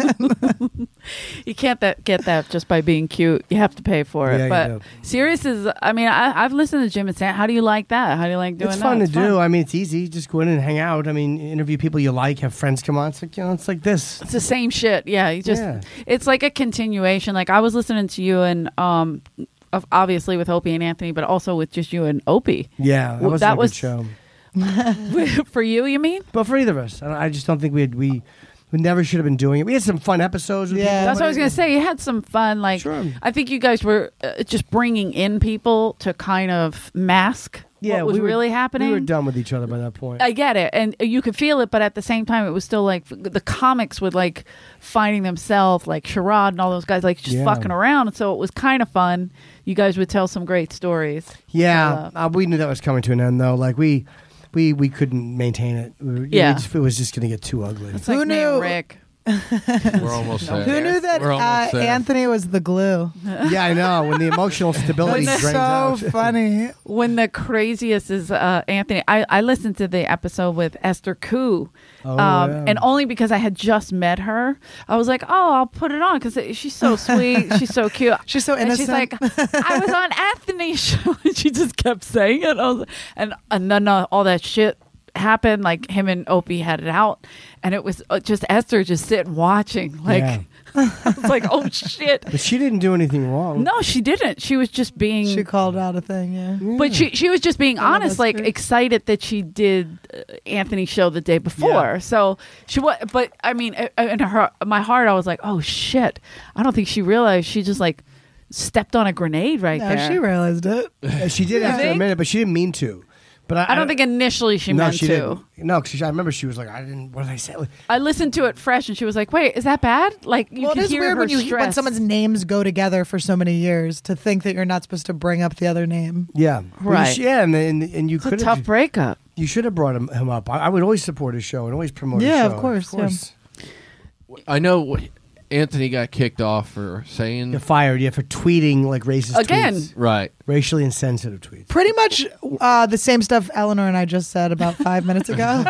You can't that, get that just by being cute. You have to pay for it. Yeah, you but do. Sirius is. I mean, I, I've listened to Jim and Sam. How do you like that? How do you like doing It's that? fun to do. I mean, it's easy. Just go in and hang out. I mean, interview people you like, have friends come on. It's like, you know, it's like this. It's the same shit. Yeah, you just. Yeah. It's like a continuation. Like I was listening to you and um, of- obviously with Opie and Anthony, but also with just you and Opie. Yeah, that Well, was that a good was- show. For you, you mean? But for either of us, I I just don't think we had, we we never should have been doing it. We had some fun episodes. With Yeah. people, That's but what I was it- gonna say. You had some fun. Like Sure. I think you guys were uh, just bringing in people to kind of mask Yeah, what was we were- really happening. We were done with each other by that point. I get it, and you could feel it, but at the same time, it was still like the comics would like finding themselves, like Sherrod and all those guys, like just Yeah. fucking around. So it was kind of fun. You guys would tell some great stories. yeah, Uh, uh, we knew that was coming to an end, though. Like we, we, we couldn't maintain it. We, we Yeah. just, it was just going to get too ugly. It's Who like me and knew? Rick. We're almost there. Who knew that We're uh, almost there. Anthony was the glue? Yeah, I know. When the emotional stability That's drains so out. funny. When the craziest is uh, Anthony. I, I listened to the episode with Esther Koo. Oh, um, yeah. And only because I had just met her, I was like, "Oh, I'll put it on because she's so sweet, she's so cute, She's so And she's innocent. like, "I was on Anthony's show," and she just kept saying it. I was, and and then uh, all that shit happened. Like him and Opie had it out, and it was uh, just Esther just sitting watching. Like Yeah. I was like, "Oh shit." But she didn't do anything wrong. No, she didn't. She was just being. She called out a thing, yeah. But she she was just being Oh, honest, that's like great. excited that she did uh, Anthony's show the day before. Yeah. So she was, but I mean, uh, in her my heart, I was like, oh shit! I don't think she realized she just like stepped on a grenade right No, there. she realized it. Uh, she did You after a think? minute, but she didn't mean to. But I, I don't think initially she no, meant she to. didn't. No, because I remember she was like, "I didn't." What did I say? I listened to it fresh, and she was like, "Wait, is that bad?" Like you Well, could it is hear weird her when you stress. when someone's names go together for so many years to think that you're not supposed to bring up the other name. Yeah, Well, you Right. sh- yeah, and and, and you It's a could tough breakup. You should have brought him, him up. I, I would always support his show and always promote. Yeah, his of show. course, yeah. I know Anthony got kicked off for saying You're fired. Yeah, for tweeting like racist Again. tweets. right. racially insensitive tweets. Pretty much uh, the same stuff Eleanor and I just said about five minutes ago.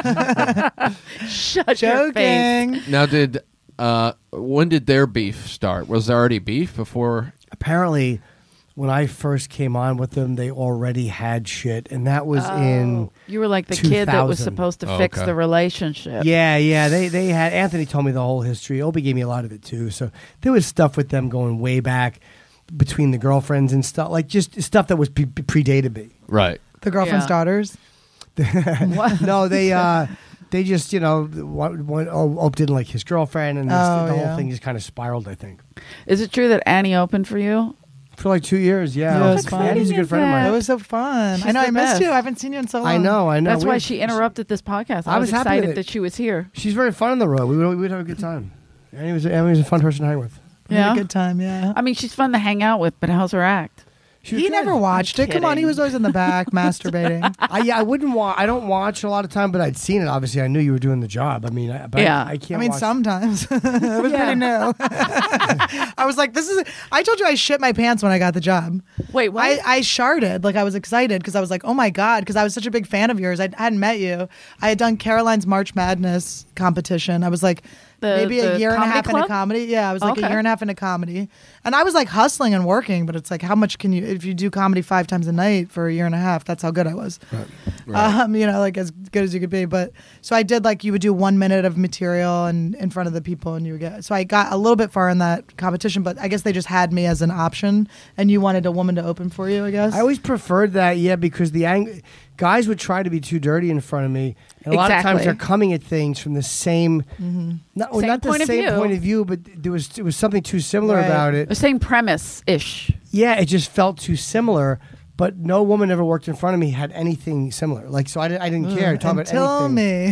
Shut your face. Joking. Now, did uh, when did their beef start? Was there already beef before? Apparently, when I first came on with them, they already had shit, and that was in. Oh, you were like the kid that was two thousand. supposed to Oh, fix okay. the relationship. Yeah, yeah. They they had Anthony told me the whole history. Opie gave me a lot of it too. So there was stuff with them going way back. between the girlfriends and stuff, like just stuff that was pre- predated me. Right. The girlfriend's Yeah. daughters. What? No, they uh, they just you know one, one, oh, Ope didn't like his girlfriend, and this, Oh, the yeah. whole thing just kind of spiraled. I think Is it true that Annie opened for you? for like two years. Yeah, Yeah, it was fun. Annie's a good friend of It mine. was so fun. She's I know. the I missed best. you. I haven't seen you in so long. I know, I know. That's We- why she interrupted this podcast. I, I was, was happy excited with it. that she was here. She's very fun on the road. We would, we would have a good time. Annie was Annie was a fun person to hang with. We had Yeah. a good time. Yeah. I mean, she's fun to hang out with, but how's her act? She was He good. never watched it. Come on, he kidding. was always in the back masturbating. I, yeah, I wouldn't watch. I don't watch a lot of time, but I'd seen it. Obviously, I knew you were doing the job. I mean, I, but Yeah. I, I can't. I mean, watch. sometimes it was Yeah. pretty new. I was like, "This is." I told you I shit my pants when I got the job. Wait, what? I, I sharded. Like I was excited because I was like, "Oh my god!" Because I was such a big fan of yours. I hadn't met you. I had done Caroline's March Madness competition. I was like. The- Maybe a the year and a comedy half club? into comedy. Yeah, I was like Okay. a year and a half into comedy. And I was like hustling and working, but it's like, how much can you, if you do comedy five times a night for a year and a half, that's how good I was. Um, you know, like as good as you could be. But so I did like, you would do one minute of material and in front of the people and you would get, so I got a little bit far in that competition, but I guess they just had me as an option and you wanted a woman to open for you, I guess. I always preferred that, yeah, because the ang- guys would try to be too dirty in front of me, and a lot of times Exactly. they're coming at things from the same, not, well, Same not the point of same view. point of view, but there was it was something too similar Right. about it. The same premise ish. Yeah, it just felt too similar. But no woman ever worked in front of me had anything similar. Like, so I, didn't- I didn't care. Talk about Until anything.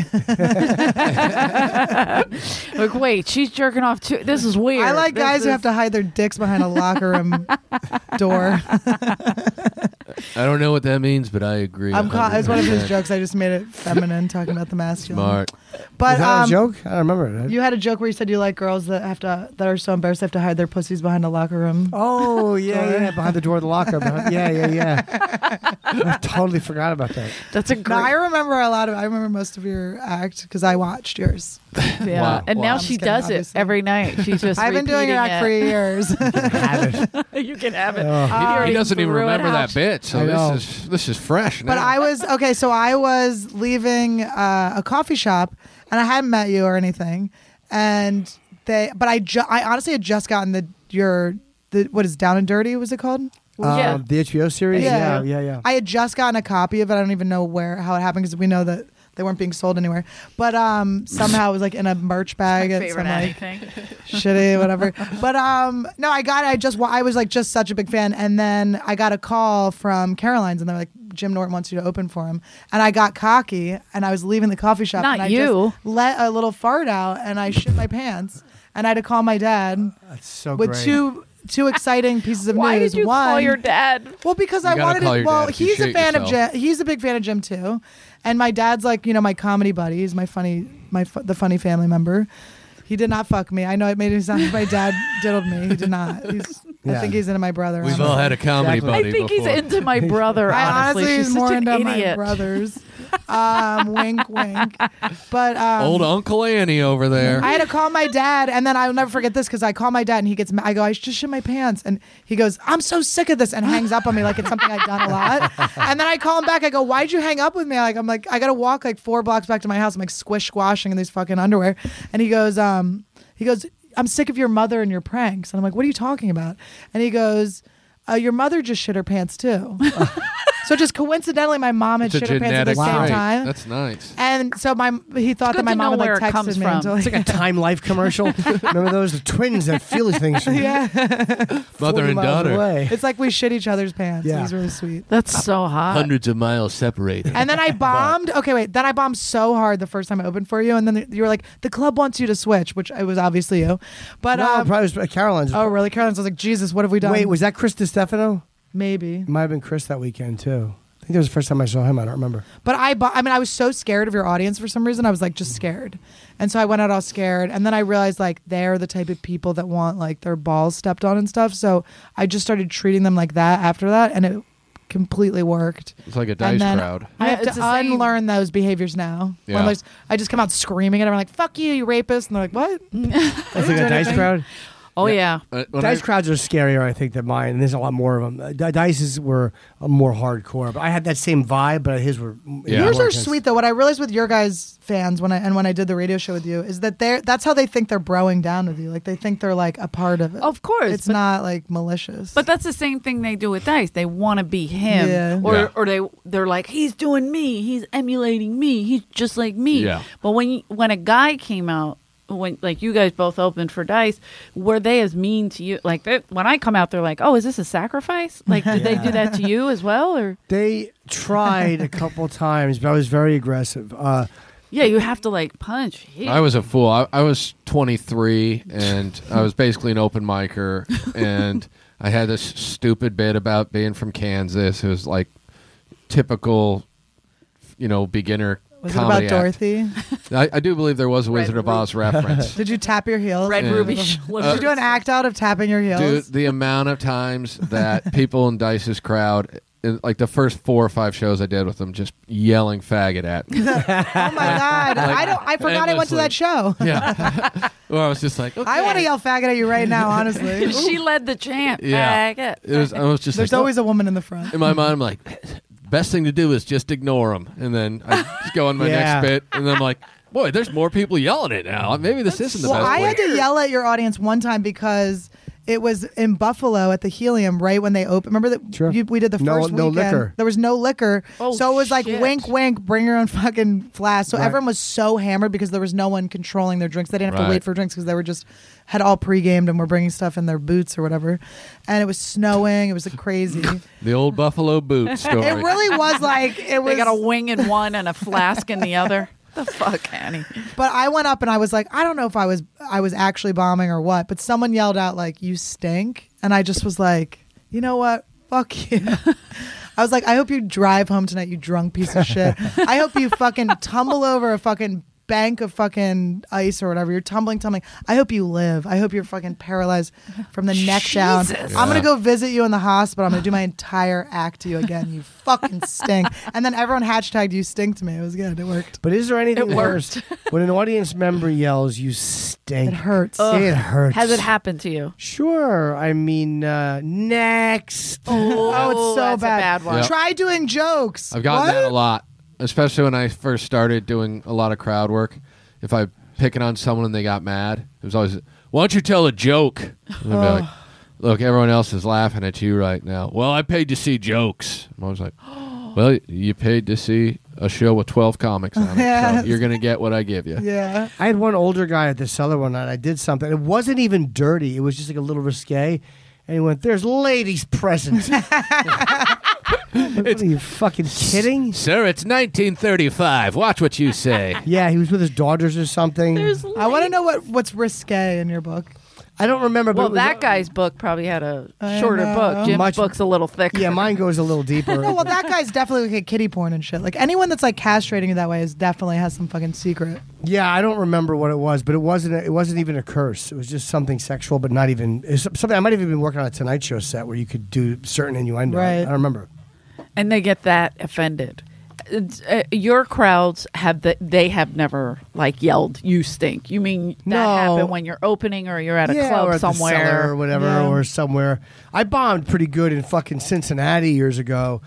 me. Like, wait, she's jerking off too. This is weird. I like This guys who is- have to hide their dicks behind a locker room door. I don't know what that means, but I agree. I'm caught. It was one of his one hundred percent. jokes. I just made it feminine, talking about the masculine. Smart. But Is that um, a joke? I don't remember it. you had a joke where you said you like girls that have to that are so embarrassed they have to hide their pussies behind a locker room. Oh, yeah, yeah, behind the door of the locker. Behind, yeah, yeah, yeah. I totally forgot about that. That's a No, great. I remember a lot of. I remember most of your act because I watched yours. yeah. Wow. And Wow. now I'm she just kidding, does obviously. it every night. She's just. I've been doing your repeating act for it. years. Have it. You can have it. Oh. You He already doesn't even threw it remember out. that bit, so I know. this is this is fresh now. But I was okay. So I was leaving uh, a coffee shop, and I hadn't met you or anything. And they, but I, ju- I honestly had just gotten the your the what is Down and Dirty was it called? Yeah. Um, the H B O series? Yeah. Yeah, yeah, yeah. I had just gotten a copy of it. I don't even know where how it happened because we know that they weren't being sold anywhere. But um, somehow it was like in a merch bag at Favorite some like anything. shitty whatever. But um, no, I got it. I just wa- I was like just such a big fan, and then I got a call from Caroline's, and they're like, Jim Norton wants you to open for him, and I got cocky, and I was leaving the coffee shop, Not and I you. just let a little fart out, and I shit my pants, and I had to call my dad That's so with great. two. Two exciting pieces of Why news. did you One, call your dad? well, because You I gotta wanted call to. your Well, dad if you he's a shit fan of yourself. Jim. He's a big fan of Jim too, and my dad's like you know my comedy buddy. He's my funny, my fu- the funny family member. He did not fuck me. I know it made it sound like my dad diddled me. He did not. He's, I Yeah. think he's into my brother. We've honestly. all had a comedy Exactly. buddy I think before. he's into my brother. I honestly, honestly she's he's such more an into my idiot. brothers. Um, wink, wink. But um, Old Uncle Annie over there. I had to call my dad, and then I'll never forget this because I call my dad, and he gets. ma- I go, I just shit my pants, and he goes, I'm so sick of this, and hangs up on me like it's something I've done a lot. And then I call him back. I go, why'd you hang up with me? Like I'm like, I got to walk like four blocks back to my house. I'm like squish squashing in these fucking underwear, and he goes, um, he goes, I'm sick of your mother and your pranks, and I'm like, what are you talking about? And he goes, uh, your mother just shit her pants too. So just coincidentally, my mom had It's a shit her pants at the genetic same trait. time. That's nice. And so my he thought It's that my good to mom know had like where it texted comes me. from. until- It's like a Time Life commercial. Remember those? The twins that feel these things. From yeah, Mother forty and miles daughter. away. it's like we shit each other's pants. Yeah. It was really sweet. That's so hot. Hundreds of miles separated. And then I bombed. Okay, wait. Then I bombed so hard the first time I opened for you, and then you were like, "The club wants you to switch," which it was obviously you. But no, um, probably was uh, Caroline's. oh really, Caroline's? I was like, Jesus, what have we done? Wait, was that Chris DiStefano? maybe. It might have been Chris that weekend too. I think that was the first time I saw him. I don't remember. But I, bo- I mean, I was so scared of your audience for some reason. I was like just scared, and so I went out all scared. And then I realized like they're the type of people that want like their balls stepped on and stuff. So I just started treating them like that after that, and it completely worked. It's like a And dice then crowd. I Yeah, have it's to the same- unlearn those behaviors now. When Yeah. there's- I just come out screaming at them like "fuck you, you rapist," and they're like, "What?" It's like a dice crowd. Oh yeah. Uh, when Dice I- crowds are scarier, I think, than mine, and there's a lot more of them. Uh, Di- Dice's were uh, more hardcore, but I had that same vibe, but his were. Yeah. Yours more are intense. sweet though. What I realized with your guys' fans when I and when I did the radio show with you is that they're that's how they think they're broing down with you. Like they think they're like a part of it. Of course, it's but- not like malicious. But that's the same thing they do with Dice. They want to be him, Yeah. or Yeah. or they they're like, he's doing me, he's emulating me, he's just like me. Yeah. But when you, when a guy came out, when like you guys both opened for Dice, were they as mean to you? Like they- when I come out, they're like, oh, is this a sacrifice? Like did they do that to you as well, or They tried a couple times, but I was very aggressive. Uh, yeah, you have to like punch. hit. I was a fool. I, I was twenty-three, and I was basically an open micer, and I had this stupid bit about being from Kansas. It was like typical, you know, beginner was it comedy about act. Dorothy? I, I do believe there was a Red Wizard of Ruby. Oz reference. Did you tap your heels? Red Yeah. Ruby. Did Slippers. you do an act out of tapping your heels? Dude, the amount of times that people in Dice's crowd, in, like the first four or five shows I did with them, just yelling faggot at me. Oh my god! I don't. I forgot I went to endlessly. that show. Yeah. Well, I was just like, okay. I want to yell faggot at you right now. Honestly, she led the chant. Yeah. Faggot. It was. I was just there's like, always a woman in the front. in my mind, I'm like, best thing to do is just ignore them, and then I just go on my Yeah. next bit, and then I'm like, boy, there's more people yelling it now. Maybe this isn't the Well, best I way. had to yell at your audience one time because it was in Buffalo at the Helium right when they opened. Remember that Sure. you, we did the No- first no weekend. liquor. There was no liquor, Oh, so it was like shit. wink, wink, bring your own fucking flask. So Right. everyone was so hammered because there was no one controlling their drinks. They didn't have Right. to wait for drinks because they were just had all pre-gamed and were bringing stuff in their boots or whatever. And it was snowing. It was like crazy. The old Buffalo boot story. It really was like it was. They got a wing in one and a flask in the other. The fuck, Annie. But I went up and I was like, I don't know if I was I was actually bombing or what, but someone yelled out like, "You stink," and I just was like, you know what? Fuck you. I was like, I hope you drive home tonight, you drunk piece of shit. I hope you fucking tumble over a fucking bank of fucking ice or whatever. You're tumbling, tumbling. I hope you live. I hope you're fucking paralyzed from the neck down. Jesus. I'm gonna Yeah. go visit you in the hospital. I'm gonna do my entire act to you again. You fucking stink. And then everyone hashtagged you stink to me. It was good. It worked. but is there anything It worse when an audience member yells, "You stink"? It hurts. Ugh. It hurts. Has it happened to you? Sure. I mean, uh, next. Oh, it's so that's a bad. bad one. Yeah. Try doing jokes. I've gotten What? that a lot, especially when I first started doing a lot of crowd work. If I picking on someone and they got mad, it was always, "Why don't you tell a joke?" And I'd be like, "Look, everyone else is laughing at you right now." "Well, I paid to see jokes." And I was like, "Well, you paid to see a show with twelve comics on it, Yes. so you're gonna get what I give you." Yeah. I had one older guy at the cellar one night. I did something. It wasn't even dirty. It was just like a little risque. And he went, "There's ladies present." What, are you fucking kidding? Sir, it's nineteen thirty-five. Watch what you say. Yeah, he was with his daughters or something. There's I want to know what, what's risque in your book. I don't remember. But Well, it was- that guy's book probably had a I shorter know. book. Jim's Much- book's a little thicker. Yeah, mine goes a little deeper. Oh, well, that guy's definitely like a kiddie porn and shit. Like anyone that's like castrating you that way is definitely has some fucking secret. Yeah, I don't remember what it was, but it wasn't. A, it wasn't even a curse. It was just something sexual, but not even it's something. I might have even been working on a Tonight Show set where you could do certain innuendo. Right. I don't remember. And they get that offended. It's, uh, your crowds have the, they have never like yelled "you stink." You mean that No. happened when you're opening or you're at a yeah, club or at the somewhere cellar or whatever, Yeah. or somewhere. I bombed pretty good in fucking Cincinnati years ago.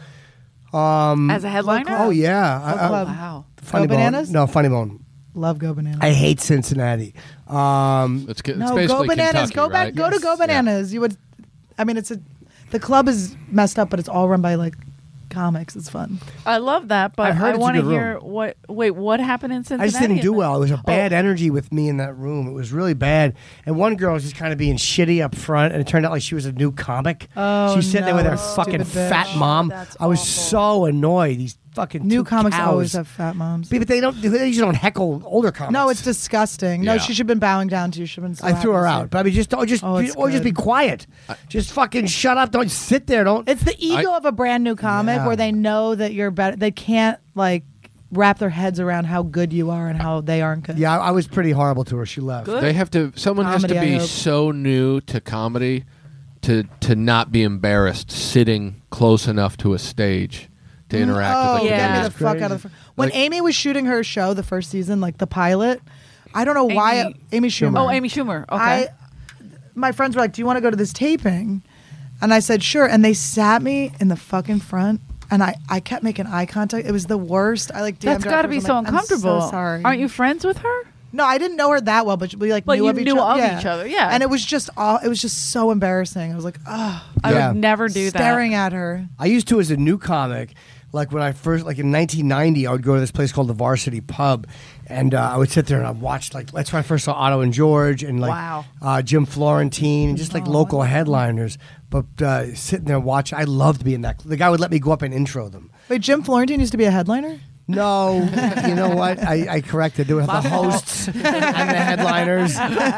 Um, as a headliner? oh yeah, I- What I- club? Wow. Funny Go Bone. Bananas? No, Funny Bone. Love Go Bananas. I hate Cincinnati. Um, It's, it's no, basically Go Bananas. Kentucky, Go back. right? Go to Go Bananas. You would. I mean, it's a. The club is messed up, but it's all run by like comics. It's fun. I love that, but I've heard I it's a want to good hear room. what. Wait, what happened in Cincinnati? I just didn't do in well. It was a bad Oh. energy with me in that room. It was really bad. And one girl was just kind of being shitty up front, and it turned out like she was a new comic. Oh, She's sitting there with her no. fucking Stupid fat bitch. mom. That's I was awful. so annoyed. These fucking New two comics cows. always have fat moms. But they don't. They usually don't heckle older comics. No, it's disgusting. No, Yeah. she should have been bowing down to you. Should have been. So I threw her happy to see out. But I mean, just don't just Oh, it's or just be good. quiet. Just fucking shut up. Don't sit there. Don't. It's the ego I- of a brand new comic Yeah. where they know that you're better. They can't like wrap their heads around how good you are and how they aren't good. yeah, I, I was pretty horrible to her. She left. Good. They have to. Someone Comedy, has I to be hope. so new to comedy to to not be embarrassed sitting close enough to a stage to interact Oh, with the Yeah. get me the comedians. fuck Crazy. out of the. Fr- when Like- Amy was shooting her show, the first season, like the pilot, I don't know why Amy- Amy Schumer. Oh, Amy Schumer. Okay. I my friends were like, "Do you want to go to this taping?" And I said, "Sure." And they sat me in the fucking front, and I, I kept making eye contact. It was the worst. I like That's got to be so like, uncomfortable. I'm so sorry. Aren't you friends with her? No, I didn't know her that well, but we like But knew you of each knew other. of yeah. each other, yeah. And it was just all. It was just so embarrassing. I was like, oh, I Yeah. would never do that. staring at her. I used to as a new comic. Like when I first, like in nineteen ninety, I would go to this place called the Varsity Pub, and uh, I would sit there and I'd watch, like, that's when I first saw Otto and George and like Wow. uh, Jim Florentine and just like Oh, local wow. headliners. But uh, sitting there watching, I loved being that. The guy would let me go up and intro them. Wait, Jim Florentine used to be a headliner? No, you know what? I, I corrected. It was the hosts and the headliners.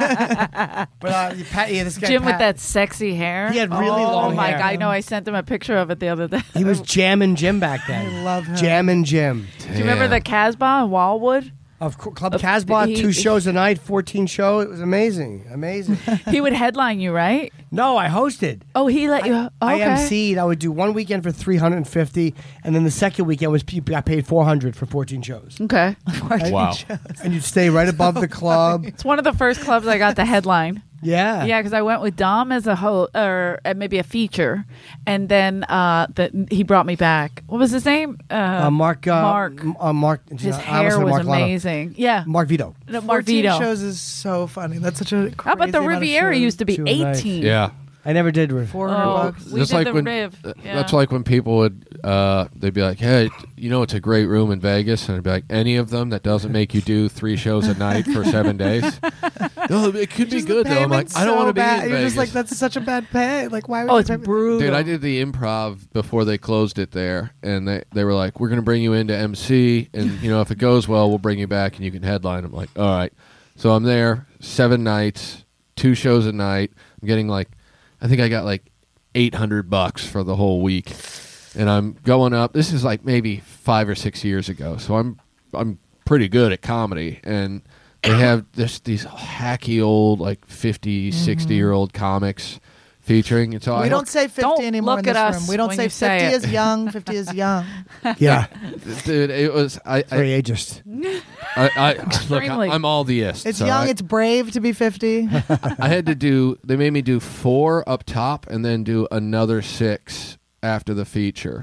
But uh, you Pat, yeah, this guy Jim with Pat, that sexy hair. He had really oh, long my hair. God, I know. I sent him a picture of it the other day. He was Jammin' Jim back then. I love him. Jammin' Jim. Do you remember the Casbah in Wildwood? Of course, Club Uh, Casbah, he- two shows a night, fourteen shows. It was amazing, amazing. He would headline you, right? No, I hosted. Oh, he let you. I Okay. emceed. I would do one weekend for three hundred and fifty, and then the second weekend was pe- I paid four hundred for fourteen shows, Okay. Wow. and you'd stay right above the club. It's one of the first clubs I got to headline. Yeah, Yeah, because I went with Dom as a ho or uh, maybe a feature, and then uh, the, he brought me back. What was his name? Uh, Uh, Mark. Uh, Mark. M- Uh, Mark. His I almost hair said was Mark Lano. amazing. Yeah. Mark Vito. No, Mark fourteen Vito. shows is so funny. That's such a crazy How about the amount of Riviera shows. used to be Two a night. eighteen? Yeah. I never did. Riff. four hundred Oh, bucks. we Just did like the when- Riv. Uh, Yeah. That's like when people would, uh, they'd be like, "Hey, you know, it's a great room in Vegas," and I'd be like, "Any of them that doesn't make you do three shows a night for seven days?" No, it could be Just the good though. I'm like, payment's I don't so want to be bad. in You're Vegas. just like, that's such a bad pay. Like, why would Oh, you it's pay- brutal. Dude, I did the Improv before they closed it there, and they they were like, "We're gonna bring you into M C, and you know, if it goes well, we'll bring you back and you can headline." I'm like, "All right." So I'm there seven nights, two shows a night. I'm getting like, I think I got like eight hundred bucks for the whole week, and I'm going up. This is like maybe five or six years ago, so I'm I'm pretty good at comedy, and they have this these hacky old like fifty, sixty year old comics featuring. And so We I don't say fifty Don't anymore look in this at us room. We don't when say you say fifty it. is young, fifty is young. Yeah, dude, it was I very I, ageist. I, I look. Extremely. I, I'm all the ist. It's so young, I, it's brave to be fifty. I had to do. They made me do four up top and then do another six after the feature.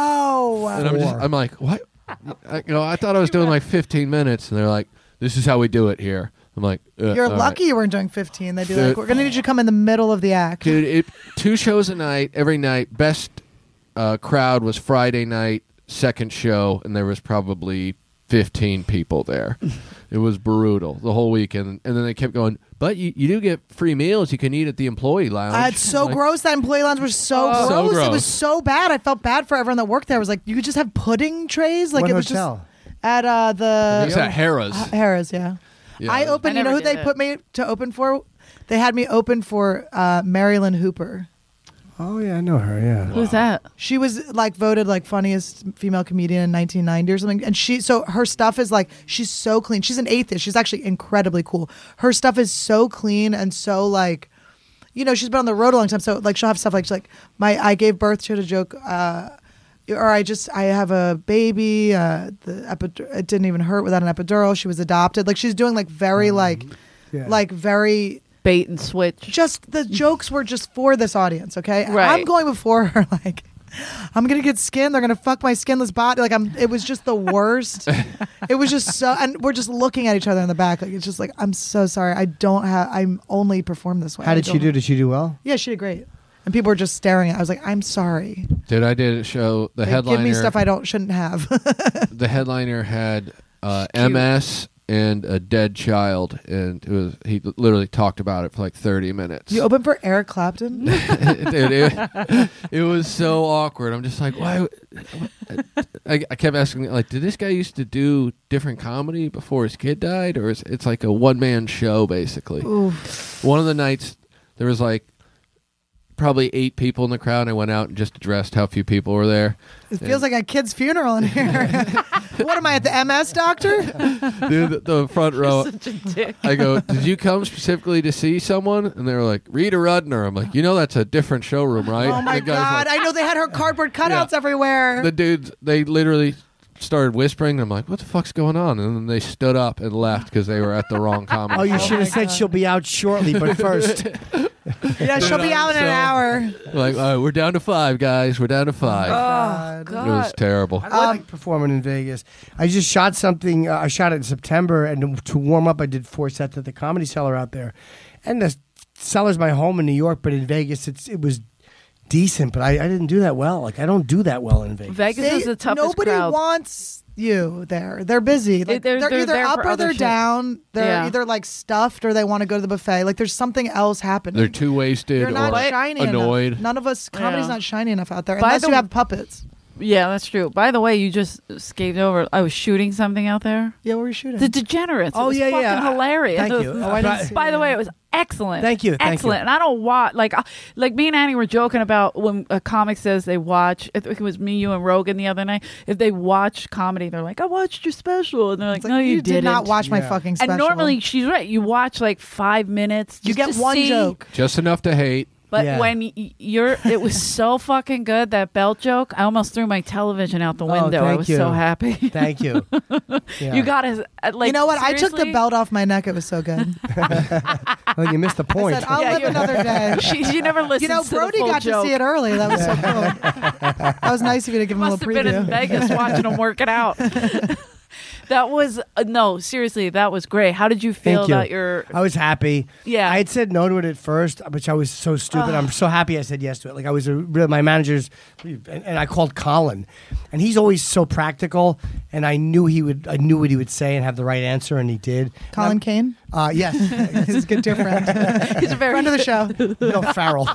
No. And I'm just. Four. I'm like, what? I, you know, I thought I was doing like fifteen minutes, and they're like, "This is how we do it here." I'm like, uh, You're all lucky right. you weren't doing fifteen. They'd be Dude. like, we're going to need you to come in the middle of the act. Dude. It, two shows a night, every night. Best uh, crowd was Friday night, second show, and there was probably fifteen people there. It was brutal the whole weekend, and then they kept going. But you, you do get free meals you can eat at the employee lounge. Uh, it's so Like, gross. That employee lounge was so, Oh. gross. So It gross. was so bad. I felt bad for everyone that worked there. It was like, you could just have pudding trays. Like What it was hotel? just at uh, the It's at Harrah's. Uh, Harrah's, yeah. Yeah. I opened. I you know never who they did it. put me to open for? They had me open for uh, Marilyn Hooper. Oh yeah, I know her. Yeah. Who's that? She was like voted like funniest female comedian in nineteen ninety or something. And she, so her stuff is like, she's so clean. She's an atheist. She's actually incredibly cool. Her stuff is so clean and so like, you know, she's been on the road a long time. So like, she'll have stuff like, she's like my, I gave birth to a joke, uh, or I just, I have a baby, uh, the epidur- it didn't even hurt without an epidural. She was adopted. Like she's doing like very like, Yeah. like very, Bait and switch. just the jokes were just for this audience, okay? Right. I'm going before her, like, I'm gonna get skin. They're gonna fuck my skinless body. Like, I'm. It was just the worst. It was just so, and we're just looking at each other in the back. Like, it's just like, I'm so sorry. I don't have. I'm only perform this way. How I did she don't- do? Did she do well? Yeah, she did great. And people were just staring at. I was like, I'm sorry. Dude, I did a show. The They headliner. give me stuff I don't shouldn't have. the headliner had uh, Cute. M S and a dead child, and it was he literally talked about it for like thirty minutes. You open for Eric Clapton? Dude, it, it was so awkward. I'm just like, why? I, I kept asking, like, did this guy used to do different comedy before his kid died, or is it's like a one man show basically? Oof. One of the nights there was like probably eight people in the crowd, and I went out and just addressed how few people were there. It feels like a kid's funeral in here. What am I at the M S doctor? Dude, the, the front row. Such a dick. I go, did you come specifically to see someone? And they were like, Rita Rudner. I'm like, you know that's a different showroom, right? Oh my The guy's god! like- I know they had her cardboard cutouts Yeah. everywhere. the dudes, they literally started whispering. I'm like, what the fuck's going on? And then they stood up and left because they were at the wrong comedy. Oh, you Oh should my have said God. she'll be out shortly, but first. Yeah, she'll be out in an So- hour. Like, all right, we're down to five, guys. We're down to five. Oh, It was God. terrible. I like performing in Vegas. I just shot something. Uh, I shot it in September, and to warm up, I did four sets at the Comedy Cellar out there. And the Cellar's my home in New York, but in Vegas, it's it was decent. But I, I didn't do that well. Like I don't do that well in Vegas. Vegas They- is the toughest nobody crowd. wants you there. They're busy. Like, they're- they're, they're either there up for or other they're shit. down. They're Yeah. either like stuffed or they want to go to the buffet. Like there's something else happening. They're too wasted You're not or shiny annoyed. enough. None of us comedy's Yeah. not shiny enough out there By unless the- you have puppets. Yeah, that's true. By the way, you just scaped over. I was shooting something out there. Yeah, what were you shooting? The Degenerates. It Oh, was yeah, fucking yeah. hilarious. Thank you. Oh, I didn't But- see By the that. way, it was excellent. Thank you, thank you. excellent. And I don't watch like uh, like me and Annie were joking about when a comic says they watch. I think it was me, you, and Rogan the other night. If they watch comedy, they're like, "I watched your special," and they're like, It's like, "No, you, did didn't." not watch my Yeah. fucking special. And normally, she's right. You watch like five minutes. you just get to one see, joke. Just enough to hate. But Yeah. when y- you're, it was so fucking good that belt joke. I almost threw my television out the Oh, window. I thank was you. so happy. Thank you. Yeah. You got to like. you know what? I took the seriously? belt off my neck. It was so good. Well, you missed the I point. said, I'll Yeah, live you- another day. She, she never listened. You know, to the Brody full got joke. to see it early. That was so cool. That was nice of you to give him a Must little have been in preview. Vegas watching him work it out. That was uh, no, seriously, that was great. How did you feel Thank you. about your? I was happy. Yeah. I had said no to it at first, which I was so stupid. I'm so happy I said yes to it. Like I was a real, my manager's, and, and I called Colin, and he's always so practical. And I knew he would. I knew what he would say and have the right answer, and he did. Colin Kane. Uh, yes. This is good, dear friend. He's a very Friend of the show. no, Farrell.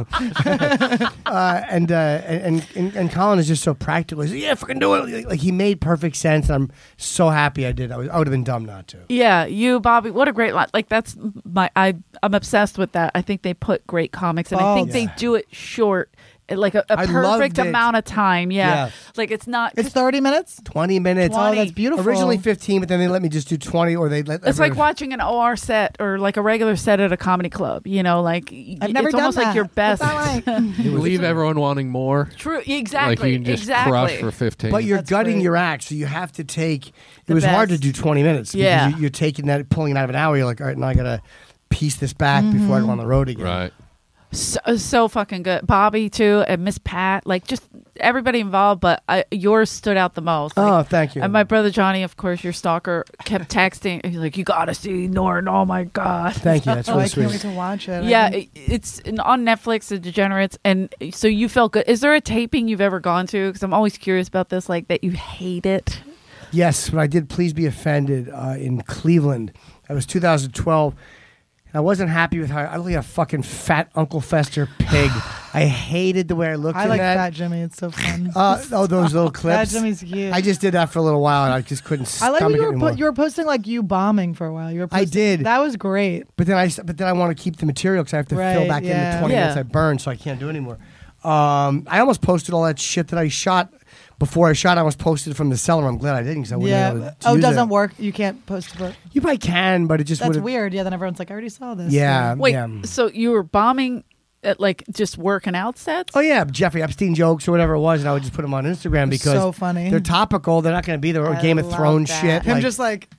uh, and, uh, and and and Colin is just so practical. He's like, yeah, fucking do it. Like he made perfect sense. And I'm so happy I did. I, was, I would have been dumb not to. Yeah, you, Bobby. What a great line! Like that's my. I I'm obsessed with that. I think they put great comics, and I Oh, think yeah. they do it short, like a, a I perfect loved it. amount of time. Yeah, Yeah. like it's not. It's thirty minutes. twenty minutes. Oh, that's beautiful. Originally fifteen, but then they let me just do twenty, or they let. It's like everyone- watching an O R set or like a regular set at a comedy club. You know, like I've never it's done almost that. like your best. What's that like? You leave everyone wanting more. True, exactly. Like you can just exactly. crush for fifteen. But you're That's gutting great. your act, so you have to take. It The was hard to best. do twenty minutes. because Yeah. you, you're taking that, pulling it out of an hour. You're like, all right, now I gotta piece this back before I go on the road again. right. So, so fucking good. Bobby too, and Miss Pat, like just everybody involved. But I, yours stood out the most. Like, Oh, thank you. And my brother Johnny, of course, your stalker, kept texting. He's like, "You gotta see Norton. Oh my god." Thank you. That's Oh, really I can't wait sweet. to watch it. I Yeah, didn't- it, it's in, on Netflix, The Degenerates, and so you felt good. Is there a taping you've ever gone to? Because I'm always curious about this, like that you hate it. Yes, but I did. Please be offended uh, in Cleveland. That was two thousand twelve. And I wasn't happy with how I looked like a fucking fat Uncle Fester pig. I hated the way I looked I in like that. Fat Jimmy. It's so fun. Uh, oh, those little Fat clips. Jimmy's cute. I just did that for a little while, and I just couldn't I like stomach you it were anymore. po- you were posting like you bombing for a while. You were I posting, did. That was great. But then I, s- but then I want to keep the material because I have to fill Right, back in yeah. the twenty Yeah. minutes I burned, so I can't do it anymore. Um, I almost posted all that shit that I shot before I shot. I almost posted it from the cellar. I'm glad I didn't because I wouldn't Yeah. be able to Oh, it use doesn't it. work. You can't post it. You probably can, but it just That's would. weird. Yeah. Then everyone's like, I already saw this. Yeah. Wait, yeah. so you were bombing at like just working out sets? Oh yeah, Jeffrey Epstein jokes or whatever it was, and I would just put them on Instagram because So funny. they're topical. They're not going to be there. Or I Game of love Thrones that. shit. Him like- just like